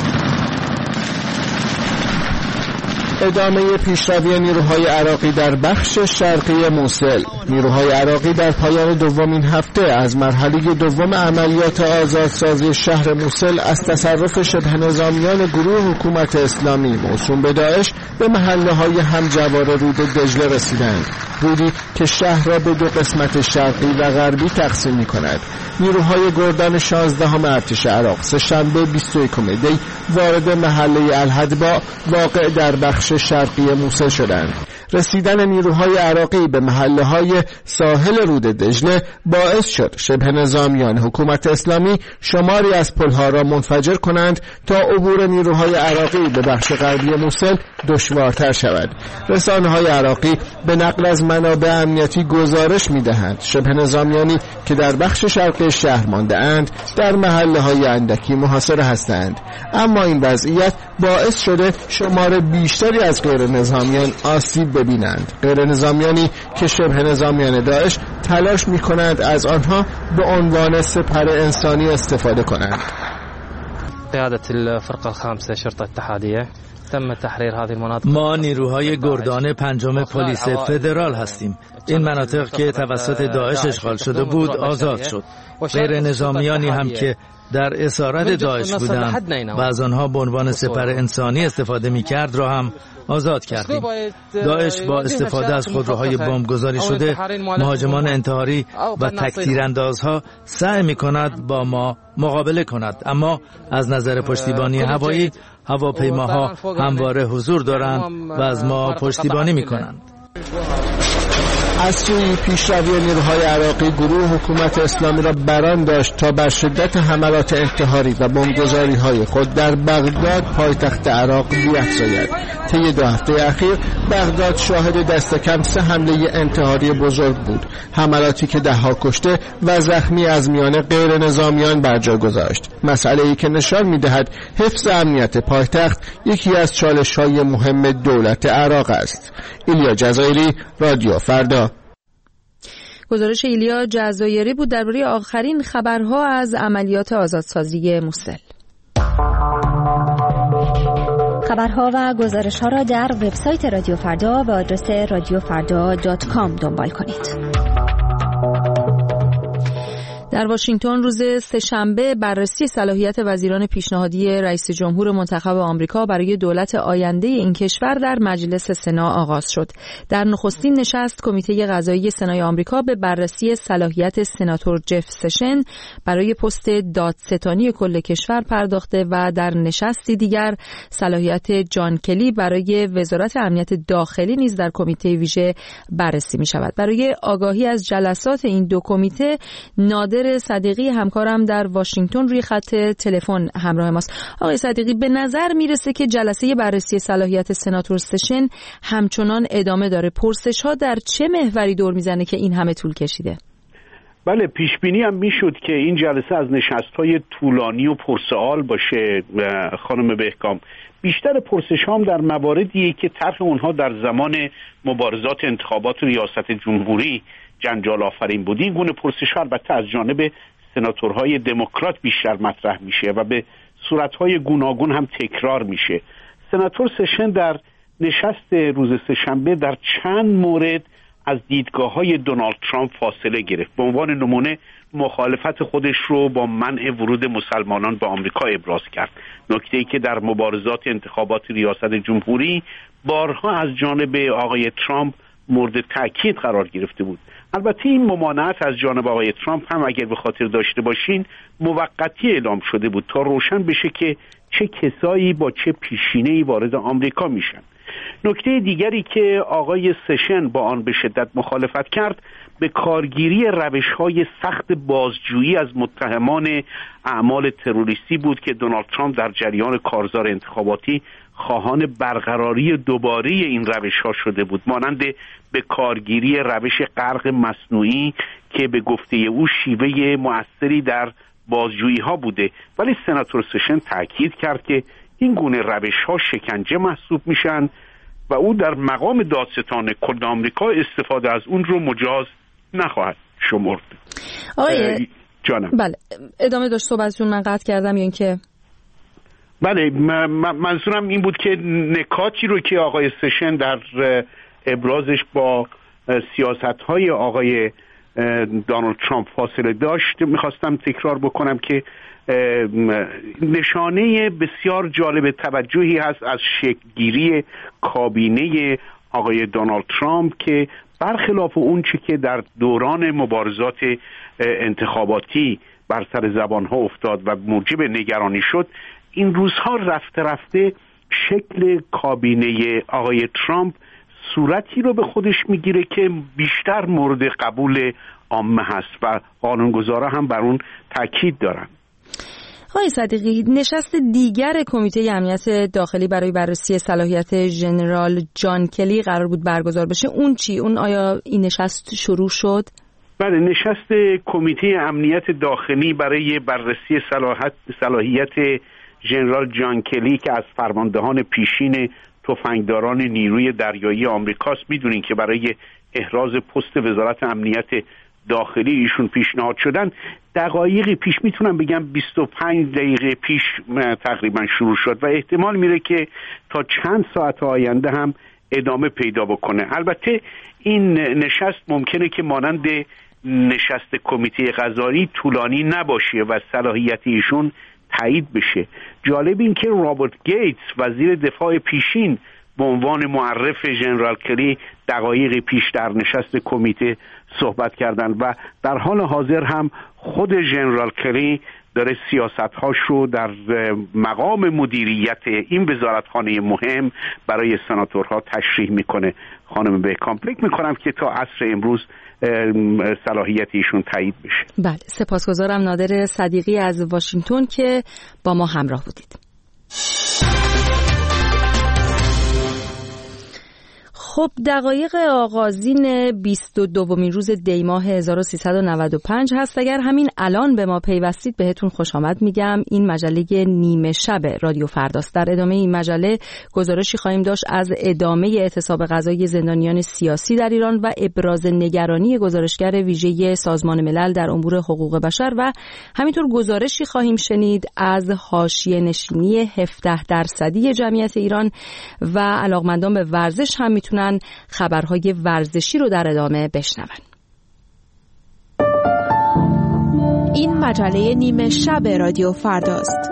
ادامه پیشروی نیروهای عراقی در بخش شرقی موصل. نیروهای عراقی در پایان دومین هفته از مرحله دوم عملیات آزادسازی شهر موصل از تصرف شبه نظامیان گروه حکومت اسلامی موسوم به داعش به محله‌های همجوار رود دجله رسیدند. رودی که شهر را به دو قسمت شرقی و غربی تقسیم می‌کند. نیروهای گردان شانزدهم ارتش عراق سه‌شنبه بیست و یکم دی وارد محله الهدبا واقع در بخش شرقی موصل شدند. رسیدن نیروهای عراقی به محله‌های ساحل رود دجله باعث شد شبه نظامیان حکومت اسلامی شماری از پل‌ها را منفجر کنند تا عبور نیروهای عراقی به بخش غربی موسل دشوارتر شود. رسانه‌های عراقی به نقل از منابع امنیتی گزارش می‌دهند شبه نظامیانی که در بخش شرقی شهر مانده‌اند در محله‌های اندکی محاصره هستند، اما این وضعیت باعث شده شمار بیشتری از غیر نظامیان آسیب ببینند. غیر نظامیانی که شبه نظامیان داعش تلاش می‌کنند از آنها به عنوان سپر انسانی استفاده کنند. قیادت الفرقه الخامسه شرطه اتحادیه تم تحریر هذه المناطق. ما نیروهای گردان پنجم پلیس فدرال هستیم. این مناطق که توسط داعش اشغال شده بود آزاد شد. غیر نظامیانی هم که در اسارت داعش بودند و از آنها به عنوان سپر انسانی استفاده می‌کرد را هم آزاد کردیم. داعش با استفاده از خودروهای بمبگذاری شده، مهاجمان انتحاری و تکتیراندازها سعی می‌کند با ما مقابله کند، اما از نظر پشتیبانی هوایی هواپیماها همواره حضور دارند و از ما پشتیبانی می‌کنند. از سوی پیشروی نیروهای عراقی گروه حکومت اسلامی را بران داشت تا بر شدت حملات انتحاری و بمبگذاری‌های خود در بغداد پایتخت عراق بیفزاید. طی دو هفته اخیر بغداد شاهد دست کم سه حمله انتحاری بزرگ بود، حملاتی که ده‌ها کشته و زخمی از میان غیر نظامیان بر جا گذاشت. مسئله‌ای که نشان می‌دهد حفظ امنیت پایتخت یکی از چالش‌های مهم دولت عراق است. ایلیا جزایری، رادیو فردا. گزارش ایلیا جزایری بود درباره آخرین خبرها از عملیات آزادسازی موسل. خبرها و گزارش‌ها را در وبسایت رادیو فردا به آدرس رادیو فردا دات کام دنبال کنید. در واشنگتن روز سه‌شنبه بررسی صلاحیت وزیران پیشنهادی رئیس جمهور منتخب آمریکا برای دولت آینده این کشور در مجلس سنا آغاز شد. در نخستین نشست کمیته قضایی سنای آمریکا به بررسی صلاحیت سناتور جف سشن برای پست دادستانی کل کشور پرداخته و در نشستی دیگر صلاحیت جان کلی برای وزارت امنیت داخلی نیز در کمیته ویژه بررسی می شود. برای آگاهی از جلسات این دو کمیته نادر صدیقی همکارم در واشنگتن روی خط تلفن همراه ماست. آقای صدیقی، به نظر میرسه که جلسه بررسی صلاحیت سناتور سشن همچنان ادامه داره. پرسش ها در چه محوری دور میزنه که این همه طول کشیده؟ بله، پیش بینی هم میشد که این جلسه از نشست‌های طولانی و پرسوال باشه خانم بهکام. بیشتر پرسش هم در مواردیه که طرح اونها در زمان مبارزات انتخابات ریاست جمهوری جنجال آفرین بود. این گونه پرسش ها البته از جانب سناتورهای دموکرات بیشتر مطرح میشه و به صورتهای گوناگون هم تکرار میشه. سناتور سشن در نشست روز سه‌شنبه در چند مورد از دیدگاه‌های دونالد ترامپ فاصله گرفت. به عنوان نمونه مخالفت خودش رو با منع ورود مسلمانان به آمریکا ابراز کرد، نکته‌ای که در مبارزات انتخابات ریاست جمهوری بارها از جانب آقای ترامپ مورد تأکید قرار گرفته بود. البته این ممانعت از جانب آقای ترامپ هم اگر به خاطر داشته باشین موقتی اعلام شده بود تا روشن بشه که چه کسایی با چه پیشینه‌ای وارد آمریکا میشن. نکته دیگری که آقای سشن با آن به شدت مخالفت کرد به کارگیری روش‌های سخت بازجویی از متهمان اعمال تروریستی بود که دونالد ترامپ در جریان کارزار انتخاباتی خواهان برقراری دوباره این روش‌ها شده بود، مانند به کارگیری روش غرق مصنوعی که به گفته او شیوه مؤثری در بازجویی‌ها بوده. ولی سناتور سشن تاکید کرد که این گونه روش‌ها شکنجه محسوب میشن و او در مقام دادستان کل آمریکا استفاده از اون رو مجاز نخواهد شمرد. آقای جانم. بله، ادامه داشت صحبتتون، من قطع کردم یا اینکه بله، منظورم این بود که نکاتی رو که آقای سشن در ابرازش با سیاست‌های آقای دونالد ترامپ فاصله داشت میخواستم تکرار بکنم که نشانه بسیار جالب توجهی هست از شکل‌گیری کابینه آقای دونالد ترامپ که برخلاف اون چی که در دوران مبارزات انتخاباتی بر سر زبانها افتاد و موجب نگرانی شد، این روزها رفته رفته شکل کابینه آقای ترامپ صورتی رو به خودش میگیره که بیشتر مورد قبول عامه هست و قانونگذارا هم بر اون تاکید دارن. آقای صدیقی، نشست دیگر کمیته امنیت داخلی برای بررسی صلاحیت ژنرال جان کلی قرار بود برگزار بشه. اون چی؟ اون آیا این نشست شروع شد؟ بله، نشست کمیته امنیت داخلی برای بررسی صلاحیت صلاحیت ژنرال جان کلی که از فرماندهان پیشین تفنگداران نیروی دریایی آمریکاست. میدونین که برای احراز پست وزارت امنیت داخلی ایشون پیشنهاد شدن. دقایقی پیش، میتونم بگم بیست و پنج دقیقه پیش تقریبا شروع شد و احتمال میره که تا چند ساعت آینده هم ادامه پیدا بکنه. البته این نشست ممکنه که مانند نشست کمیته قضایی طولانی نباشه و صلاحیت ایشون تایید بشه. جالب این که رابرت گیتس وزیر دفاع پیشین به عنوان معرف ژنرال کلی دقایقی پیش در نشست کمیته صحبت کردند و در حال حاضر هم خود ژنرال کلی داره سیاست‌هاش رو در مقام مدیریت این وزارتخانه مهم برای سناتورها تشریح میکنه. خانم بهکام، فکر میکنم که تا عصر امروز صلاحیت ایشون تایید بشه. بله، سپاسگزارم نادر صدیقی از واشنگتن که با ما همراه بودید. خب، دقایق آغازین بیست و دومین روز دی ماه هزار و سیصد و نود و پنج هست. اگر همین الان به ما پیوستید بهتون خوش آمد میگم. این مجله نیمه شب رادیو فرداست. در ادامه این مجله گزارشی خواهیم داشت از ادامه اعتصاب غذایی زندانیان سیاسی در ایران و ابراز نگرانی گزارشگر ویژه سازمان ملل در امور حقوق بشر و همینطور گزارشی خواهیم شنید از حاشیه نشینی هفده درصدی جمعیت ایران و علاقمندان به ورزش هم میتونن خبرهای ورزشی رو در ادامه بشنون. این مجله نیمه شب رادیو فرداست.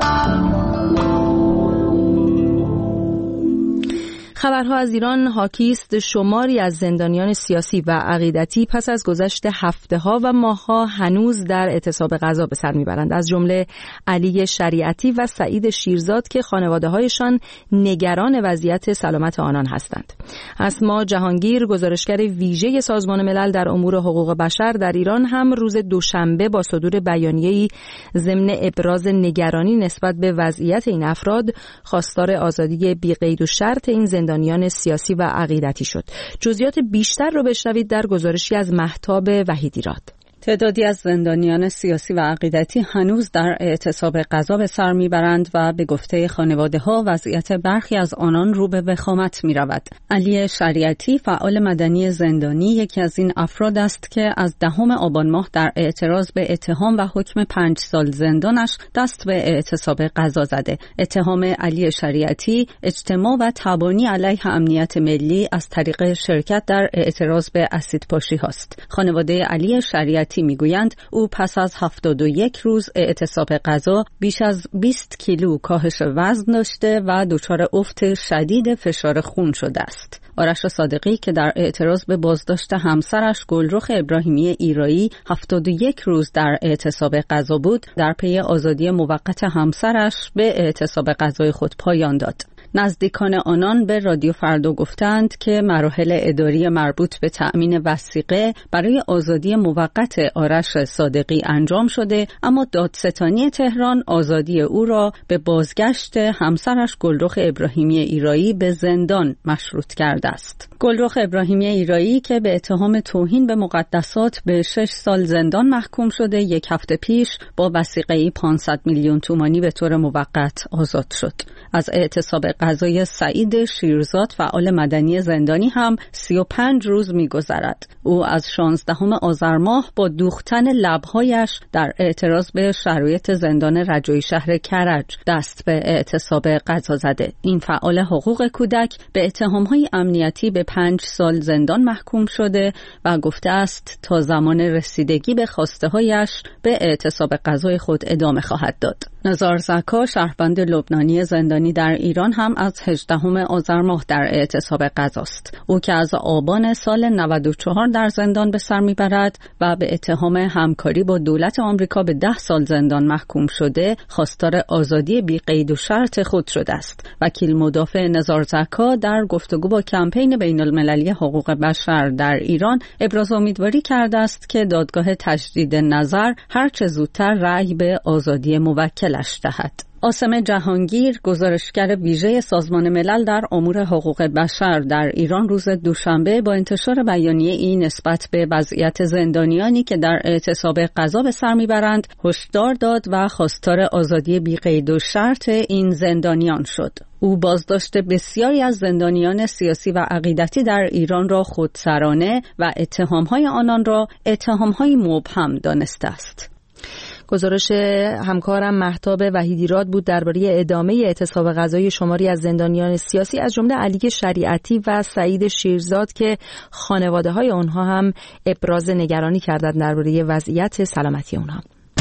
خبرها از ایران حاکی است شماری از زندانیان سیاسی و عقیدتی پس از گذشت هفته‌ها و ماه‌ها هنوز در اعتصاب غذا به سر میبرند، از جمله علی شریعتی و سعید شیرزاد که خانواده‌هایشان نگران وضعیت سلامت آنان هستند. اسما جهانگیر، گزارشگر ویژه سازمان ملل در امور حقوق بشر در ایران، هم روز دوشنبه با صدور بیانیه‌ای ضمن ابراز نگرانی نسبت به وضعیت این افراد خواستار آزادی بی قید و شرط این زندانیان سیاسی و عقیدتی شد. جزئیات بیشتر رو بشنوید در گزارشی از مهتاب وحیدیراد. تعدادی از زندانیان سیاسی و عقیدتی هنوز در اعتصاب غذا به سر میبرند و به گفته خانواده‌ها وضعیت برخی از آنان رو به وخامت میرود. علی شریعتی، فعال مدنی زندانی، یکی از این افراد است که از دهم آبان ماه در اعتراض به اتهام و حکم پنج سال زندانش دست به اعتصاب غذا زده. اتهام علی شریعتی اجتماع و تبانی علیه امنیت ملی از طریق شرکت در اعتراض به اسیدپاشی هاست. خانواده علی شریعتی میگویند او پس از هفتاد و یک روز اعتصاب غذا بیش از بیست کیلو کاهش وزن داشته و دچار افت شدید فشار خون شده است. آرش صادقی که در اعتراض به بازداشت همسرش گلرخ ابراهیمی ایرایی هفتاد و یک روز در اعتصاب غذا بود، در پی آزادی موقت همسرش به اعتصاب غذای خود پایان داد. نزدیکان آنان به رادیو فردا گفتند که مراحل اداری مربوط به تأمین وثیقه برای آزادی موقت آرش صادقی انجام شده، اما دادستانی تهران آزادی او را به بازگشت همسرش گلرخ ابراهیمی ایرایی به زندان مشروط کرده است. گلرخ ابراهیمی ایرایی که به اتهام توهین به مقدسات به شش سال زندان محکوم شده، یک هفته پیش با وثیقه‌ای پانصد میلیون تومانی به طور موقت آزاد شد. از اعتصاب غذای سعید شیرزاد، فعال مدنی زندانی، هم سی و پنج روز می‌گذرد. او از شانزدهم آذر ماه با دوختن لب‌هایش در اعتراض به شرایط زندان رجایی شهر کرج دست به اعتصاب غذا زده. این فعال حقوق کودک به اتهام‌های امنیتی به پنج سال زندان محکوم شده و گفته است تا زمان رسیدگی به خواسته‌هایش به اعتصاب غذای خود ادامه خواهد داد. نزار زکا، شهروند لبنانی زندانی در ایران، هم از هجدهم آذر ماه در اعتصاب غذاست. او که از آبان سال نود و چهار در زندان به سر میبرد و به اتهام همکاری با دولت آمریکا به ده سال زندان محکوم شده، خواستار آزادی بی قید و شرط خود شده است. وکیل مدافع نزار زکا در گفتگو با کمپین بین المللی حقوق بشر در ایران ابراز امیدواری کرده است که دادگاه تجدید نظر هر چه زودتر رأی به آزادی موکلش دهد. عاصم جهانگیر، گزارشگر ویژه سازمان ملل در امور حقوق بشر در ایران، روز دوشنبه با انتشار بیانیه‌ای نسبت به وضعیت زندانیانی که در اعتصاب غذا به سر میبرند هشدار داد و خواستار آزادی بی قید و شرط این زندانیان شد. او بازداشت بسیاری از زندانیان سیاسی و عقیدتی در ایران را خودسرانه و اتهام‌های آنان را اتهام‌های مبهم دانسته است. گزارش همکارم مهتاب وحیدیراد بود درباره ادامه اعتصاب غذایی شماری از زندانیان سیاسی، از جمله علی شریعتی و سعید شیرزاد که خانواده‌های آنها هم ابراز نگرانی کردند درباره وضعیت سلامتی آنها.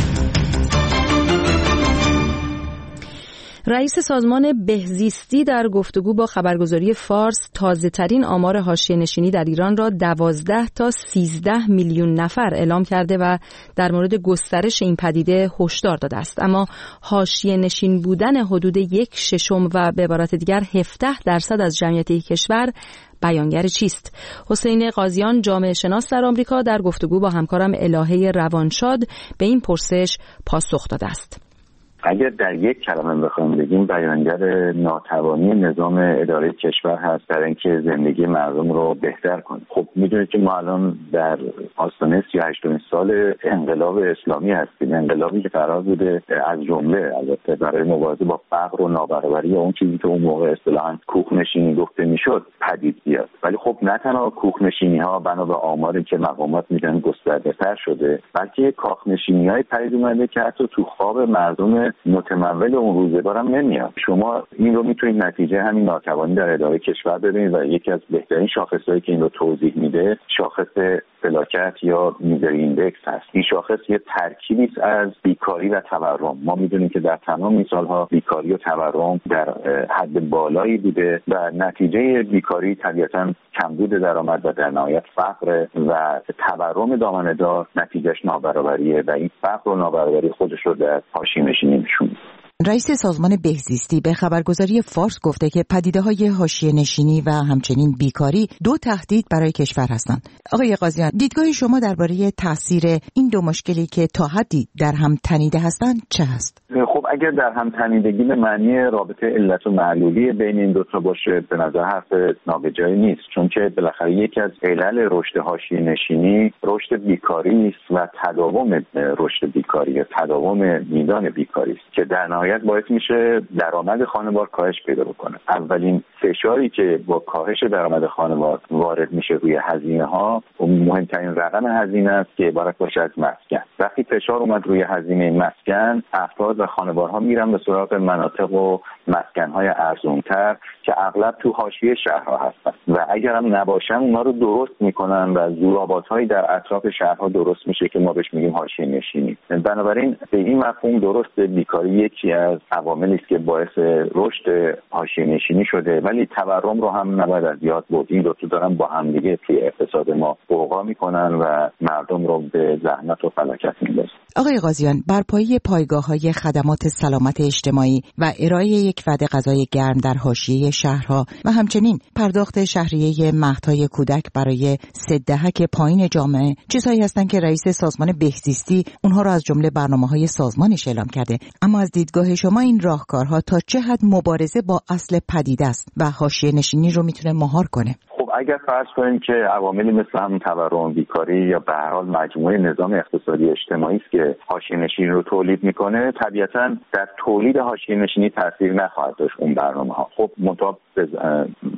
رئیس سازمان بهزیستی در گفتگو با خبرگزاری فارس تازه‌ترین آمار حاشیه‌نشینی در ایران را دوازده تا سیزده میلیون نفر اعلام کرده و در مورد گسترش این پدیده هشدار داده است. اما حاشیه‌نشین بودن حدود یک ششم و به عبارت دیگر هفده درصد از جمعیت کشور بیانگر چیست؟ حسین قاضیان، جامعه شناس در آمریکا، در گفتگو با همکارم الهه روانشاد به این پرسش پاسخ داده است. اگر در یک کلمه بخوام بگیم، بیانگر ناتوانی نظام اداره کشور هست در اینکه زندگی مردم رو بهتر کنه. خب میدونید که ما الان در آستانه سی و هشتمین سال انقلاب اسلامی هستیم، انقلابی که قرار بوده از جمله البته برای مبارزه با فقر و نابرابری و اون چیزی که اون موقع اصطلاحاً کوخ‌نشینی گفته میشد پدید بیاد. ولی خب نه تنها کوخ‌نشینی ها بنا به آماری که مقامات میدن گسترده‌تر شده، بلکه کاخ‌نشینی‌های پدید اومده که حتی تو خواب مردم متمول اون روزگارم نمیاد. شما این رو میتونید نتیجه همین ناتوانی در اداره کشور ببینید و یکی از بهترین شاخصهایی که این رو توضیح میده شاخص فلاکت یا میزر ایندکس هست. این شاخص یه ترکیبی از بیکاری و تورم. ما میدونیم که در تمام این سالها بیکاری و تورم در حد بالایی بوده و نتیجه بیکاری طبیعتاً کمبود درآمد و در نهایت فقر و تورم دامنه‌دار نتیجهش نابرابریه و این فقر و نابرابری خودش رو در حاشیه‌نشینی نشون میده. رئیس سازمان بهزیستی به خبرگزاری فارس گفته که پدیده‌های حاشیه‌نشینی و همچنین بیکاری دو تهدید برای کشور هستند. آقای قاضیان، دیدگاه شما درباره تاثیر این دو مشکلی که تا حدی در هم تنیده هستند چه هست؟ خب اگر در هم تنیدگی به معنی رابطه علت و معلولی بین این دو تا باشه، به نظر حرف نابجایی نیست، چون که بالاخره یکی از علل رشد حاشیه‌نشینی رشد بیکاری است و تداوم رشد بیکاری یا تداوم میزان بیکاری است که در نهایت باعث میشه درآمد خانوار کاهش پیدا بکنه. اولین فشاری که با کاهش درآمد خانوار وارد میشه روی هزینه ها، مهمترین رقم هزینه است که عبارت باشه از مسکن. وقتی فشار اومد روی هزینه مسکن، افراد و خانوارها میرن به سراغ مناطق و مسکن‌های ارزان‌تر که اغلب تو حاشیه شهرها هستن و اگر هم نباشن اونا رو درست میکنن و زورآبادهایی در اطراف شهرها درست میشه که ما بهش میگیم حاشیه‌نشینی. بنابراین به این مفهوم درست بیکاری یکی از عواملی است که باعث رشد حاشیه‌نشینی شده، ولی تورم رو هم نباید از یاد برد. این دو تا دارن با هم دیگه توی اقتصاد ما بقا میکنن و مردم رو به زحمت و فلاکت میندازن. آقای قاضیان، برپایی پایگاه‌های خدمات سلامت اجتماعی و ارائه یک وعده غذای گرم در حاشیه شهرها و همچنین پرداخت شهریه مهدهای کودک برای سه دهک پایین جامعه چیزهایی هستند که رئیس سازمان بهزیستی اونها را از جمله برنامه‌های سازمانش اعلام کرده. اما از دیدگاه شما این راهکارها تا چه حد مبارزه با اصل پدیده است و حاشیه‌نشینی رو میتونه مهار کنه؟ خب اگر فرض کنیم که عواملی مثل همون تورم، بیکاری یا به هر حال مجموعه نظام اقتصادی اجتماعی است که حاشیه‌نشینی رو تولید میکنه، طبیعتاً در تولید حاشیه‌نشینی تاثیر نخواهد داشت اون برنامه‌ها. خب منتها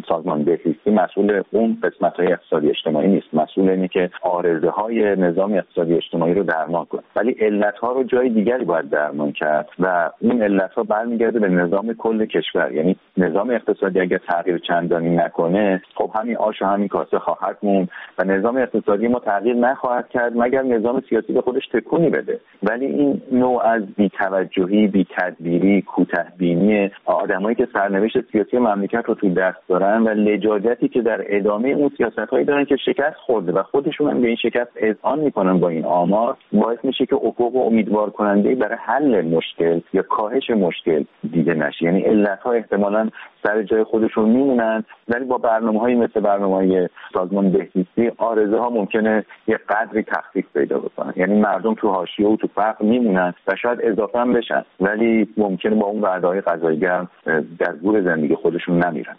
سازمان بهزیستی مسئول اون قسمت‌های اقتصادی اجتماعی نیست، مسئول اینه که عارضه‌های نظام اقتصادی اجتماعی رو درمان کنه، ولی علت‌ها رو جای دیگری باید درمان کرد و این علت‌ها برمیگرده به نظام کل کشور. یعنی نظام اقتصادی اگر تغییر چندانی نکنه خب همین آش و همین کاسه خواهد موند و نظام اقتصادی ما تغییر نخواهد کرد مگر نظام سیاسی به خودش تکونی بده. ولی این نوع از بی‌توجهی، بی‌تدبیری، کوتاه‌بینی آدمایی که سرنوشت سیاسی مملکت رو تو دست دارن و لجاجتی که در ادامه اون سیاست‌هایی دارن که شکست خورده و خودشون هم به این شکست اذعان میکنن با این آمار، باعث میشه که افق و امیدوار کننده برای حل مشکل یا کاهش مشکل دیده نشه. یعنی علت‌ها احتمالاً سر جای خودشون میمونن، ولی با برنامه‌هایی مثل برنامه‌های سازمان بهزیستی آرزوها ممکنه یه قدری تخفیف پیدا بکنن. یعنی مردم تو حاشیه و تو فقر میمونن و شاید اضافه هم بشن، ولی ممکنه با اون وعده‌های غذایی گرم در گور زندگی خودشون نمیرن.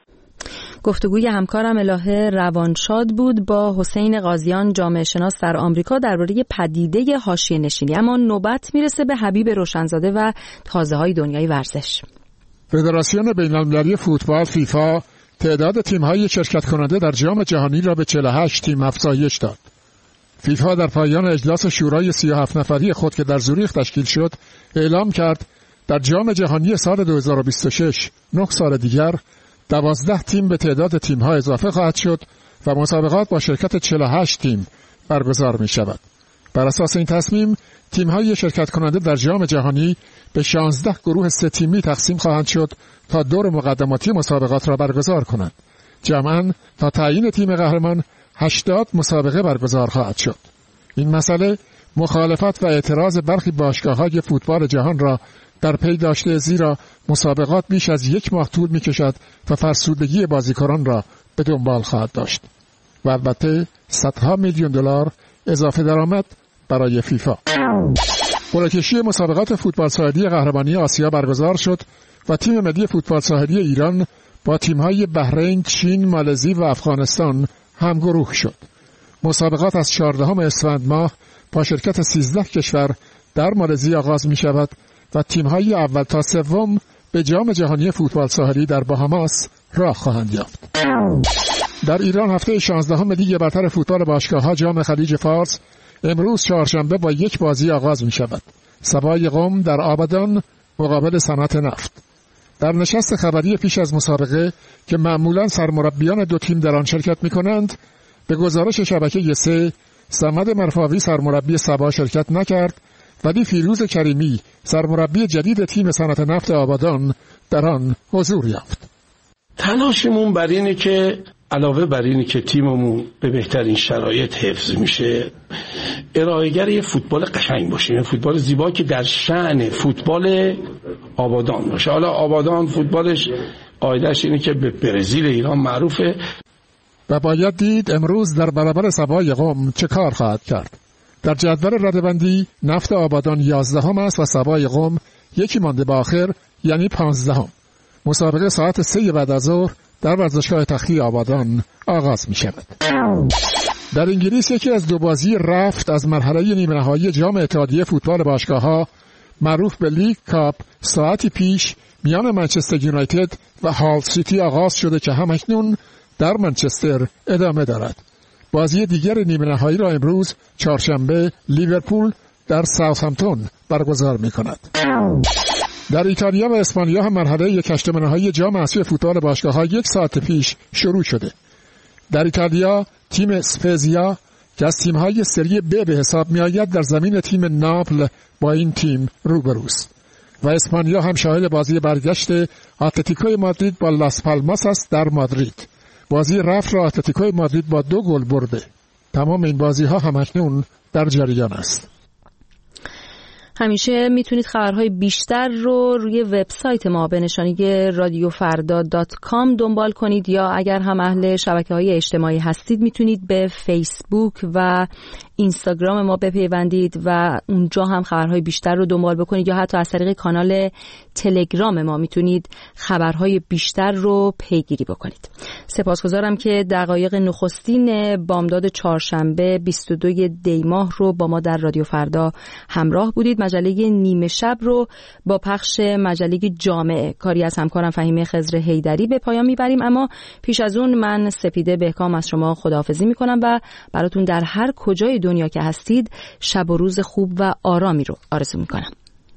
گفتگوی همکارم الهه روانشاد بود با حسین قاضیان، جامعه شناس در آمریکا، درباره پدیده حاشیه نشینی. اما نوبت میرسه به حبیب روشنزاده و تازه‌های دنیای ورزش. فدراسیون بین‌المللی فوتبال فیفا تعداد تیم‌های شرکت کننده در جام جهانی را به چهل و هشت تیم افزایش داد. فیفا در پایان اجلاس شورای سی و هفت نفری خود که در زوریخ تشکیل شد اعلام کرد در جام جهانی سال دو هزار و بیست و شش نه سال دیگر دوازده تیم به تعداد تیم‌ها اضافه خواهد شد و مسابقات با شرکت چهل و هشت تیم برگزار می شود. بر اساس این تصمیم تیم‌های شرکت کننده در جام جهانی به شانزده گروه سه تیمی تقسیم خواهند شد تا دور مقدماتی مسابقات را برگزار کنند. جمعاً تا تعیین تیم قهرمان هشتاد مسابقه برگزار خواهد شد. این مسئله مخالفت و اعتراض برخی باشگاه‌های فوتبال جهان را در پی داشته، زیرا مسابقات بیش از یک ماه طول می‌کشد و فرسودگی بازیکنان را به دنبال خواهد داشت و البته صدها میلیون دلار اضافه درآمد برای فیفا. قرعه‌کشی مسابقات فوتبال ساحلی قهرمانی آسیا برگزار شد و تیم ملی فوتبال ساحلی ایران با تیم‌های بحرین، چین، مالزی و افغانستان همگروه شد. مسابقات از چهاردهم اسفند ماه با شرکت سیزده کشور در مالزی آغاز می‌شود و تیم‌های اول تا سوم به جام جهانی فوتبال ساحلی در باهاماس راه خواهند یافت. در ایران هفته شانزدهم لیگ برتر فوتبال باشگاه‌ها جام خلیج فارس امروز چهارشنبه با یک بازی آغاز می‌شود. سبای قم در آبادان مقابل صنعت نفت. در نشست خبری پیش از مسابقه که معمولاً سرمربیان دو تیم در آن شرکت می‌کنند، به گزارش شبکه سه، صمد مرفاوی سرمربی سبا شرکت نکرد، ولی فیروز کریمی سرمربی جدید تیم صنعت نفت آبادان در آن حضور یافت. تلاشمون بر اینه که علاوه بر اینه که تیممون به بهترین شرایط حفظ میشه، ارائه‌گر یه فوتبال قشنگ باشه، یه فوتبال زیبا که در شأن فوتبال آبادان باشه. حالا آبادان فوتبالش قاعده‌اش اینه که به برزیل ایران معروفه و باید دید امروز در برابر سبای قم چه کار خواهد کرد. در جدول رده‌بندی نفت آبادان یازدهم است و سبای قم یکی مانده به آخر، یعنی پانزدهم. مسابقه ساعت سه بعد از ظهر در ورزشگاه تختی آبادان آغاز می شود. در انگلیس یکی از دو بازی رفت از مرحله نیمه نهایی جام اتحادیه فوتبال باشگاه‌ها معروف به لیگ کاپ ساعتی پیش میان منچستر یونایتد و هال سیتی آغاز شده که همکنون در منچستر ادامه دارد. بازی دیگر نیمه نهایی را امروز چهارشنبه لیورپول در ساوثهمپتون برگزار می کند. در ایتالیا و اسپانیا هم مرحله یک هشتم نهایی جام آسیا فوتبال باشگاه‌ها یک ساعت پیش شروع شده. در ایتالیا تیم سپزیا که از تیم‌های سری ب به حساب می‌آید در زمین تیم ناپل با این تیم روبروست و اسپانیا هم شاهد بازی برگشت اتلتیکو مادرید با لاس پالماس است در مادرید. بازی رفت را اتلتیکو مادرید با دو گل برده. تمام این بازی‌ها همکنون در جریان است. همیشه میتونید خبرهای بیشتر رو روی وبسایت ما به نشانی رادیو فردا دات کام دنبال کنید، یا اگر هم اهل شبکه‌های اجتماعی هستید میتونید به فیسبوک و اینستاگرام ما بپیوندید و اونجا هم خبرهای بیشتر رو دنبال بکنید، یا حتی از طریق کانال تلگرام ما میتونید خبرهای بیشتر رو پیگیری بکنید. سپاسگزارم که دقایق نخستین بامداد چهارشنبه بیست و دوم دی ماه رو با ما در رادیو فردا همراه بودید. مجله نیمه شب رو با پخش مجله جامعه کاری از همکارم فهیمه خضر حیدری به پایان میبریم. اما پیش از اون من سپیده بهکام از شما خداحافظی میکنم و براتون در هر کجای دنیا که هستید شب و روز خوب و آرامی رو آرزو میکنم.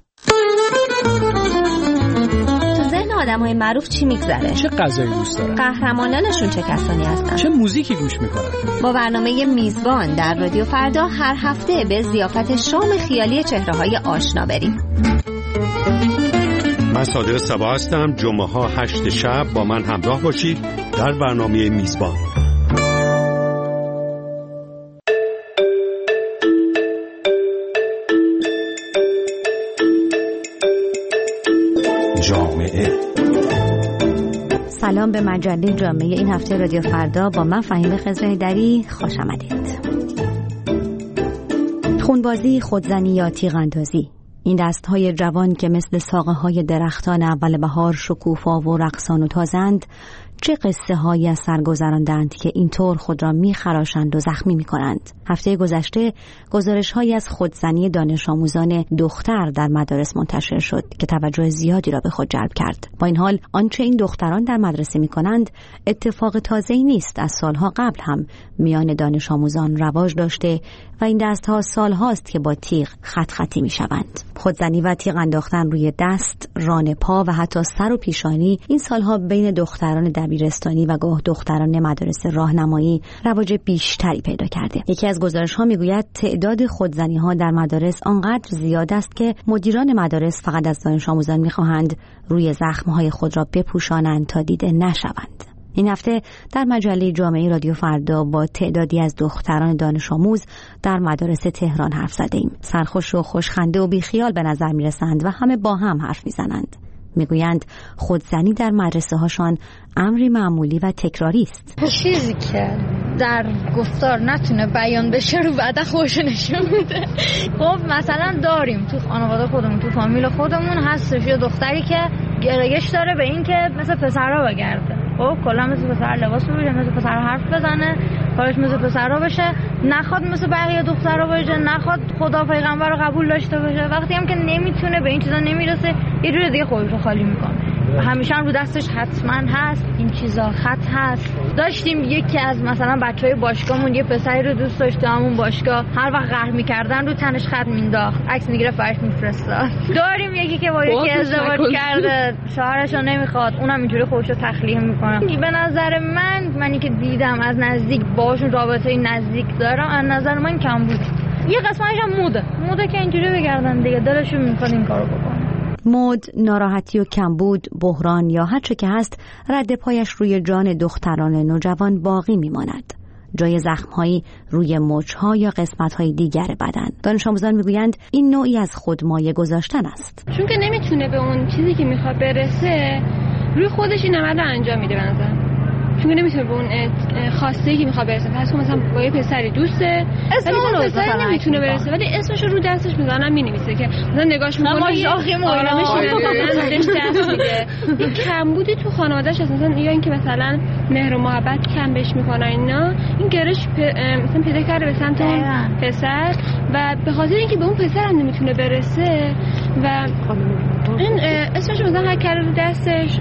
آدم‌های معروف چی میگذره؟ چه غذایی دوست دارن؟ قهرمانانشون چه کسانی هستن؟ چه موزیکی گوش میکنن؟ با برنامه میزبان در رادیو فردا هر هفته به ضیافت شام خیالی چهره‌های آشنا بریم. من صادق صبا هستم. جمعه ها هشت شب با من همراه باشید در برنامه میزبان. جامعه. سلام به مجله جامعه این هفته رادیو فردا با من فهیمه خضر حیدری، خوش آمدید. خونبازی، خودزنی یا تیغ‌اندازی، این دست‌های جوان که مثل ساقه‌های درختان اول بهار شکوفا و رقصان و تازند، چه قصه هایی از سر گذراندند که اینطور خود را می‌خراشند و زخمی می‌کنند. هفته گذشته گزارش هایی از خودزنی دانش آموزان دختر در مدارس منتشر شد که توجه زیادی را به خود جلب کرد. با این حال آنچه این دختران در مدرسه می‌کنند اتفاق تازه‌ای نیست. از سالها قبل هم میان دانش آموزان رواج داشته و این دست‌ها سالهاست که با تیغ خط خطی می‌شوند. خودزنی و تیغ انداختن روی دست، ران پا و حتی سر و پیشانی این سالها بین دختران دبیرستانی و گاه دختران مدارس راهنمایی رواج بیشتری پیدا کرده. یکی از گزارش‌ها میگوید تعداد خودزنی‌ها در مدارس آنقدر زیاد است که مدیران مدارس فقط از دانش آموزان می‌خواهند روی زخم‌های خود را بپوشانند تا دیده نشوند. این هفته در مجله جامعه رادیو فردا با تعدادی از دختران دانش آموز در مدارس تهران حرف زدیم. سرخوش و خوشخنده و بیخیال به نظر می‌رسند و همه با هم حرف می‌زنند. میگویند خودزنی در مدرسه هاشان امری معمولی و تکراری است. چیزی که در گفتار نتونه بیان بشه رو بعد خوش نشون میده. خب مثلا داریم تو خانواده خودمون، تو فامیل خودمون هستش یه دختری که گرایش داره به این که مثل پسرها بگرده. خب کلا مثل پسر لباس بپوشه، مثل پسر حرف بزنه، کارش مثل پسرها بشه، نخواد مثل بقیه دخترها باشه، نخواد خدا پیغمبر رو قبول داشته باشه. وقتی هم که نمیتونه به این چیزا نمیرسه یه جور دیگه خودش رو خالی میکنه. همیشه هم رو دستش حتما هست این چیزا، خط هست. داشتیم یکی از مثلا بچهای باشگاهمون یه پسری رو دوست داشت، همون باشگاه هر وقت قهر میکردن رو تنش خط مینداخت، عکس میگیره فرش میفرستاد. داریم یکی که با یکی ازدواج کرده، شوهرش رو نمیخواد، اونم اینجوری خودش رو تخلیه میکنه. به نظر من، منی که دیدم از نزدیک باهاشون رابطه نزدیک دارم، از نظر من کم بود. یه قسمتش هم موده موده که اینجوری بگردن دیگه، دلشون میخواد این کارو بکنه. مد، ناراحتی و کمبود، بحران یا هر چه که هست رد پایش روی جان دختران نوجوان باقی میماند. جای زخم‌هایی روی مچ‌ها یا قسمت‌های دیگر بدن. دانش آموزان میگویند این نوعی از خودمایه گذاشتن است. چون که نمیتونه به اون چیزی که میخواد برسه، روی خودش این عمل رو انجام میده به نظر. چون نمیتونه به اون خواسته‌ای که میخواد برسه. پس مثلا با یه پسری دوسته، اسم اون پسر نمیتونه برسه ولی اسمش رو دستش میذارن مینویسه که مثلا نگاهش میکنه یه آرامش میده، بهش دست میده. این کمبودی تو خانواده‌اش هست، مثلا یا اینکه مثلا مهر و محبت کم بهش میکنن اینا، این گرش مثلا پیدا کرده به سمت اون پسر و به خاطر اینکه به اون پسر هم نمیتونه برسه و این اسمش مثلا هر کرده رو دستش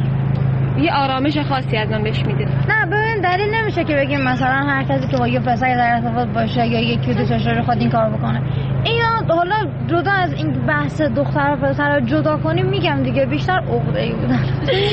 یه آرامش خاصی از من بهش میده. نه ببین دلیل نمیشه که بگیم مثلا هر کسی که با یه پسری در ارتباط باشه یا یکی دوستش داره خود این کارو بکنه. اینا حالا جدا از این بحث دختر و پسر رو جدا کنیم، میگم دیگه بیشتر عقده‌ای بودن.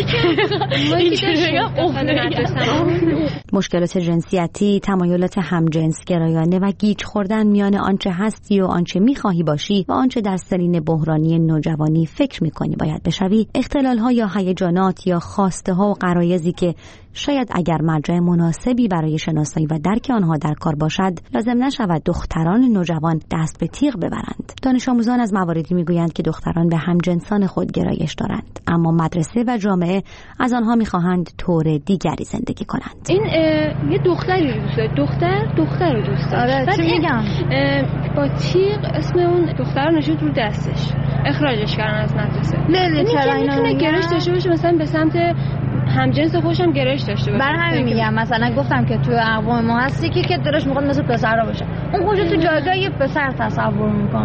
مشکلات جنسیتی، تمایلات همجنسگرایانه و گیج خوردن میان آنچه هستی و آنچه میخواهی باشی و آنچه در سنین بحرانی نوجوانی فکر میکنی باید بشوی، اختلال‌ها یا هیجانات یا خواسته‌ها و غرایزی که شاید اگر مرجع مناسبی برای شناسایی و درک آنها در کار باشد لازم نشود دختران نوجوان دست به تیغ ببرند. دانش آموزان از مواردی میگویند که دختران به همجنسان خود گرایش دارند، اما مدرسه و جامعه از آنها میخواهند طور دیگری زندگی کنند. این یه دختری رو دوست داره، دختر دختر رو دوست داره. آره چی میگم؟ با تیغ اسم اون دختر رو نشون رو دستش، اخراجش کردن از مدرسه. نه نه چرا اینا میتونه گرایش داشته باشه مثلا به سمت همجنس خودش هم گرایش داشته باشه. برای همین میگم مثلا گفتم که تو اقوام ما هستی که که دلش میخواد مثل پسرا باشه، اون خودش تو جایگاه یه پسر تصور میکنه.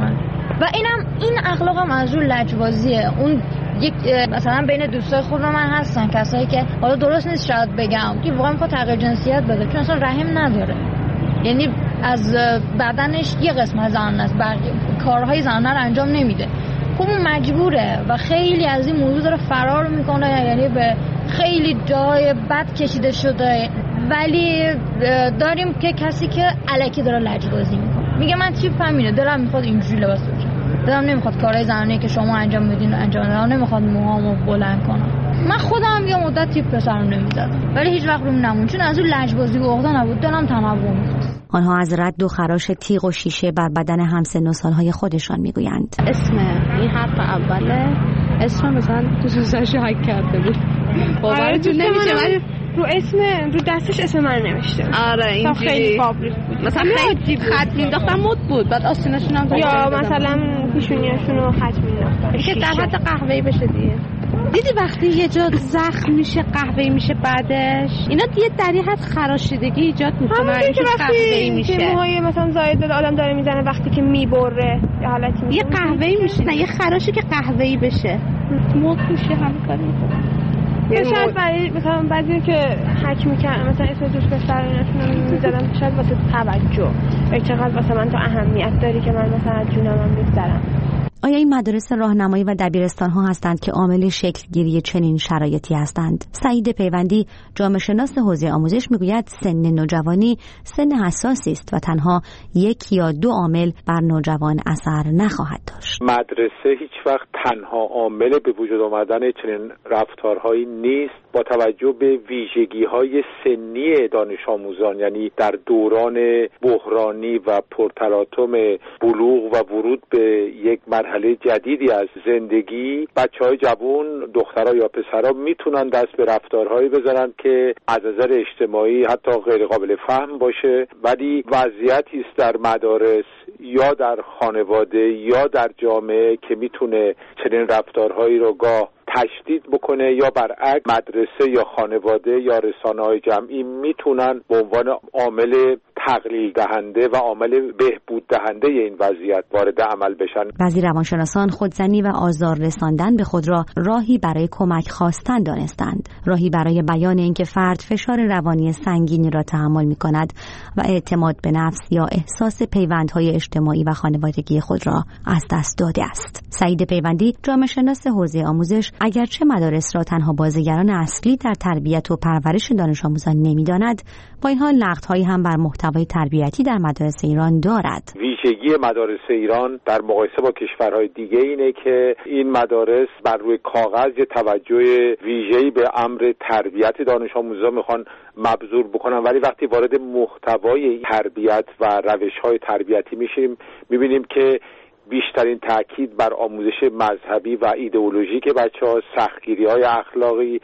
و اینم این اخلاق هم از اون لجبازیه. اون یک مثلا بین دوستای خود من هستن کسایی که حالا درست نیست شاید بگم که واقعا میخواد تغییر جنسیت بده چون اصلا رحم نداره، یعنی از بدنش یه قسمت زنان است، بقیه کارهای زنانه رو انجام نمیده. خب اون مجبوره و خیلی از این موضوع داره فرار میکنه، یعنی به خیلی جای بد کشیده شده. ولی داریم که کسی که الکی داره لجبازی میکنه، میگه من تیپ همینه، دلم میخواد اینجوری لباس بپوشم، دلم نمیخواد کارهای زنانه‌ای که شما انجام میدین انجام بدم، نمیخواد موهامو بلند کنم. من خودم یه مدت تیپ پسرم نمیزدم ولی هیچ وقت روم نمون، چون از اون لجبازی و عقده نبود، دلم تنوع میخواست. آنها از رد و خراش تیغ و شیشه بر بدن همسن و سالهای خودشان میگویند. اسم این حرف اوله، اسم مثلا تو سوزش هک کرده بود، باورتون نمیشه ولی رو اسم رو دستش اسم من نوشته. آره اینجوری خیلی فابریک بود، مثلا خیلی خط مینداختن مد بود، بعد آستیناشون هم یا مثلا پیشونیاشون رو خط مینداختن که در حد قهوه‌ای بشه دیگه. دیدی وقتی یه جا زخم میشه قهوه‌ای میشه بعدش، اینا دیگه در یه حد خراشیدگی ایجاد میکنه، اینکه قهوه‌ای میشه. موهای مثلا زاید دل آدم داره میزنه وقتی که میبره یه حالتی میشه، یه قهوه‌ای میشه، نه یه خراشی که قهوه‌ای بشه. مد میشه همین کاری میکنه. شاید برای مثلا بعضی که حک میکنن مثلا اسم دوست پسر ایناشون میزدن، شاید واسه توجه و چقدر واسه من تو اهمیت داری که من مثلا جونمم میذارم. آیا این مدارس راهنمایی و دبیرستان ها هستند که عامل شکل گیری چنین شرایطی هستند؟ سعید پیوندی جامعه شناس حوزه آموزش میگوید سن نوجوانی سن حساسی است و تنها یک یا دو عامل بر نوجوان اثر نخواهد داشت. مدرسه هیچ وقت تنها عامل به وجود آمدن چنین رفتارهایی نیست. با توجه به ویژگی‌های سنی دانش آموزان، یعنی در دوران بحرانی و پرتلاطم بلوغ و ورود به یک مرحله جدیدی از زندگی، بچه‌های جوان، دخترها یا پسرها میتونن دست به رفتارهایی بزنن که از نظر اجتماعی حتی غیر قابل فهم باشه، ولی وضعیتی است در مدارس یا در خانواده یا در جامعه که میتونه چنین رفتارهایی رو گاه تشدید بکنه یا برعکس مدرسه یا خانواده یا رسانه‌های جمعی میتونن به عنوان عامل تقلیل دهنده و عامل بهبود دهنده این وضعیت وارد عمل بشن. بعضی روانشناسان خودزنی و آزار رساندن به خود را راهی برای کمک خواستن دانستند، راهی برای بیان اینکه فرد فشار روانی سنگینی را تحمل می‌کند و اعتماد به نفس یا احساس پیوندهای اجتماعی و خانوادگی خود را از دست داده است. سعید پیوندی جامعه شناس حوزه آموزش اگرچه مدارس را تنها بازیگران اصلی در تربیت و پرورش دانش آموزان نمی‌داند، با این حال نقدهایی هم بر محتوای تربیتی در مدارس ایران دارد. ویژگی مدارس ایران در مقایسه با کشورهای دیگه اینه که این مدارس بر روی کاغذ یه توجه ویژه‌ای به امر تربیت دانش آموزان میخوان مبذول بکنن، ولی وقتی وارد محتوای تربیت و روش‌های تربیتی میشیم می‌بینیم که بیشترین تاکید بر آموزش مذهبی و ایدئولوژیک بچه‌ها، سختگیری‌های اخلاقی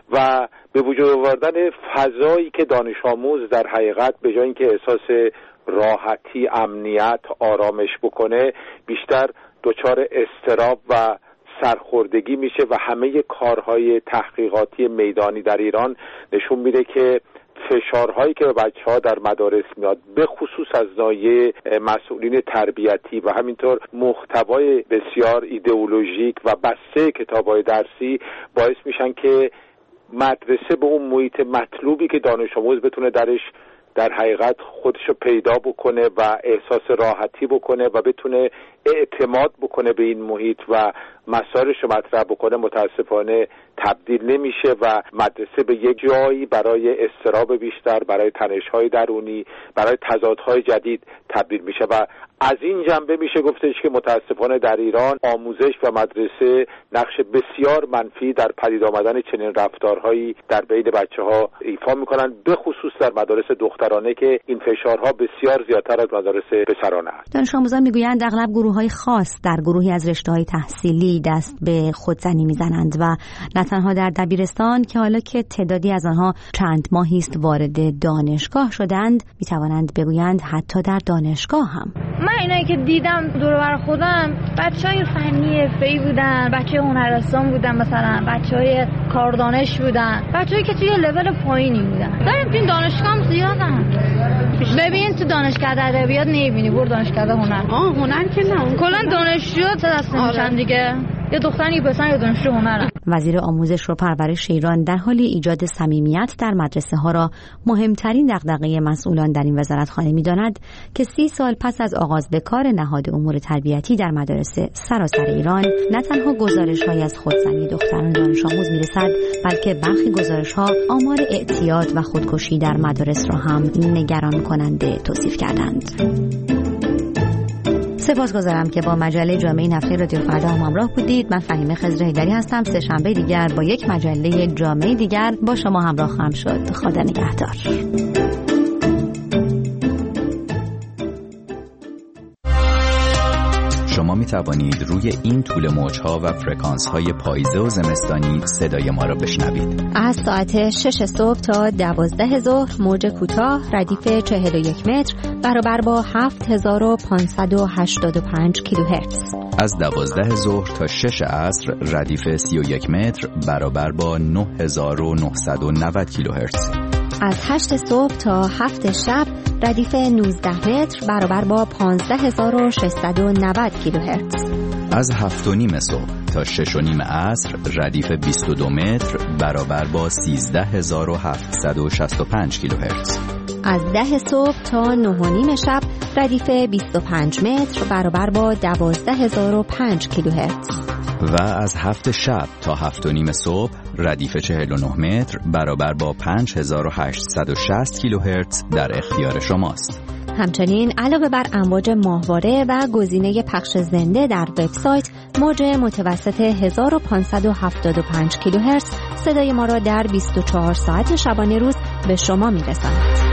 و به وجود آوردن فضایی که دانش آموز در حقیقت به جای اینکه احساس راحتی، امنیت، آرامش بکنه، بیشتر دچار اضطراب و سرخوردگی میشه و همه کارهای تحقیقاتی میدانی در ایران نشون میده که فشارهایی که به بچه‌ها در مدارس میاد، به خصوص از ناحیه مسئولین تربیتی و همینطور محتوای بسیار ایدئولوژیک و بسته کتاب‌های درسی، باعث میشن که مدرسه به اون محیط مطلوبی که دانش آموز بتونه درش در حقیقت خودشو پیدا بکنه و احساس راحتی بکنه و بتونه اعتماد بکنه به این محیط و مسائلش رو مطرح بکنه، متاسفانه تبدیل نمیشه و مدرسه به یک جایی برای اضطراب بیشتر، برای تنش‌های درونی، برای تضادهای جدید تبدیل میشه و از این جنبه میشه گفتش که متاسفانه در ایران آموزش و مدرسه نقش بسیار منفی در پدید آمدن چنین رفتارهایی در بین بچه‌ها ایفا میکنن، به خصوص در مدارس دخترانه که این فشارها بسیار زیادتر از مدارس پسرانه است. دانش آموزان میگویند اغلب گروه‌های خاص در گروهی از رشته‌های تحصیلی دست به خودزنی میزنند و نه تنها در دبیرستان که حالا که تعدادی از آنها چند ماهی است وارد دانشگاه شدند، میتوانند بگویند حتی در دانشگاه هم. من اینایی که دیدم دور بر خودم بچهای فنی حرفه‌ای بودن، بچه هنرستان بودن، مثلا بچهای کاردانش بودن، بچه‌ای که توی لول پایینی بودن. داریم تو دانشگاه هم زیادن. ببین تو دانشگاه ادبیات نمی‌بینی، برو دانشگاه هنر. آه هنر که نه، کلا دانشجو دست نمیشن دیگه. یه دختر یه پسر یه دانشجو هنرن. وزیر آموزش و پرورش ایران در حال ایجاد صمیمیت در مدرسه ها را مهمترین دغدغه مسئولان در این وزارتخانه می‌داند که سی سال پس از آغاز به کار نهاد امور تربیتی در مدارس سراسر ایران نه تنها گزارش‌های از خودزنی دختران دانش آموز می‌رسد، بلکه برخی گزارش‌ها آمار اعتیاد و خودکشی در مدارس را هم نگران کننده توصیف کردند. سپاسگزارم که با مجله جامعه این هفته رادیو فردا هم همراه بودید. من فهیمه خضر حیدری هستم. سه شنبه دیگر با یک مجله جامعه دیگر با شما همراه خواهم شد. خدا نگهدار. شما می توانید روی این طول موج‌ها و فرکانس‌های پاییزه و زمستانی صدای ما را بشنوید. از ساعت شش صبح تا دوازده ظهر موج کوتاه ردیف چهل و یک متر برابر با هفت هزار و پانصد و هشتاد و پنج کیلوهرتز. از دوازده ظهر تا شش عصر ردیف سی و یک متر برابر با نه هزار و نهصد و نود کیلوهرتز. از هشت صبح تا هفت شب ردیف نوزده متر برابر با پانزده هزار و ششصد و نود کیلوهرتز. از هفت و نیم صبح تا شش و نیم عصر ردیف بیست و دو متر برابر با سیزده هزار و هفتصد و شصت و پنج کیلوهرتز. از ده صبح تا نه و نیم شب ردیف بیست و پنج متر برابر با دوازده هزار و پنج کیلوهرتز. و از هفت شب تا هفت و نیم صبح ردیف چهل و نه متر برابر با پنج هزار و هشتصد و شصت کیلوهرتز در اختیار شماست. همچنین علاوه بر امواج ماهواره و گزینه پخش زنده در وبسایت، موج متوسط هزار و پانصد و هفتاد و پنج کیلوهرتز صدای ما را در بیست و چهار ساعت شبانه روز به شما میرساند.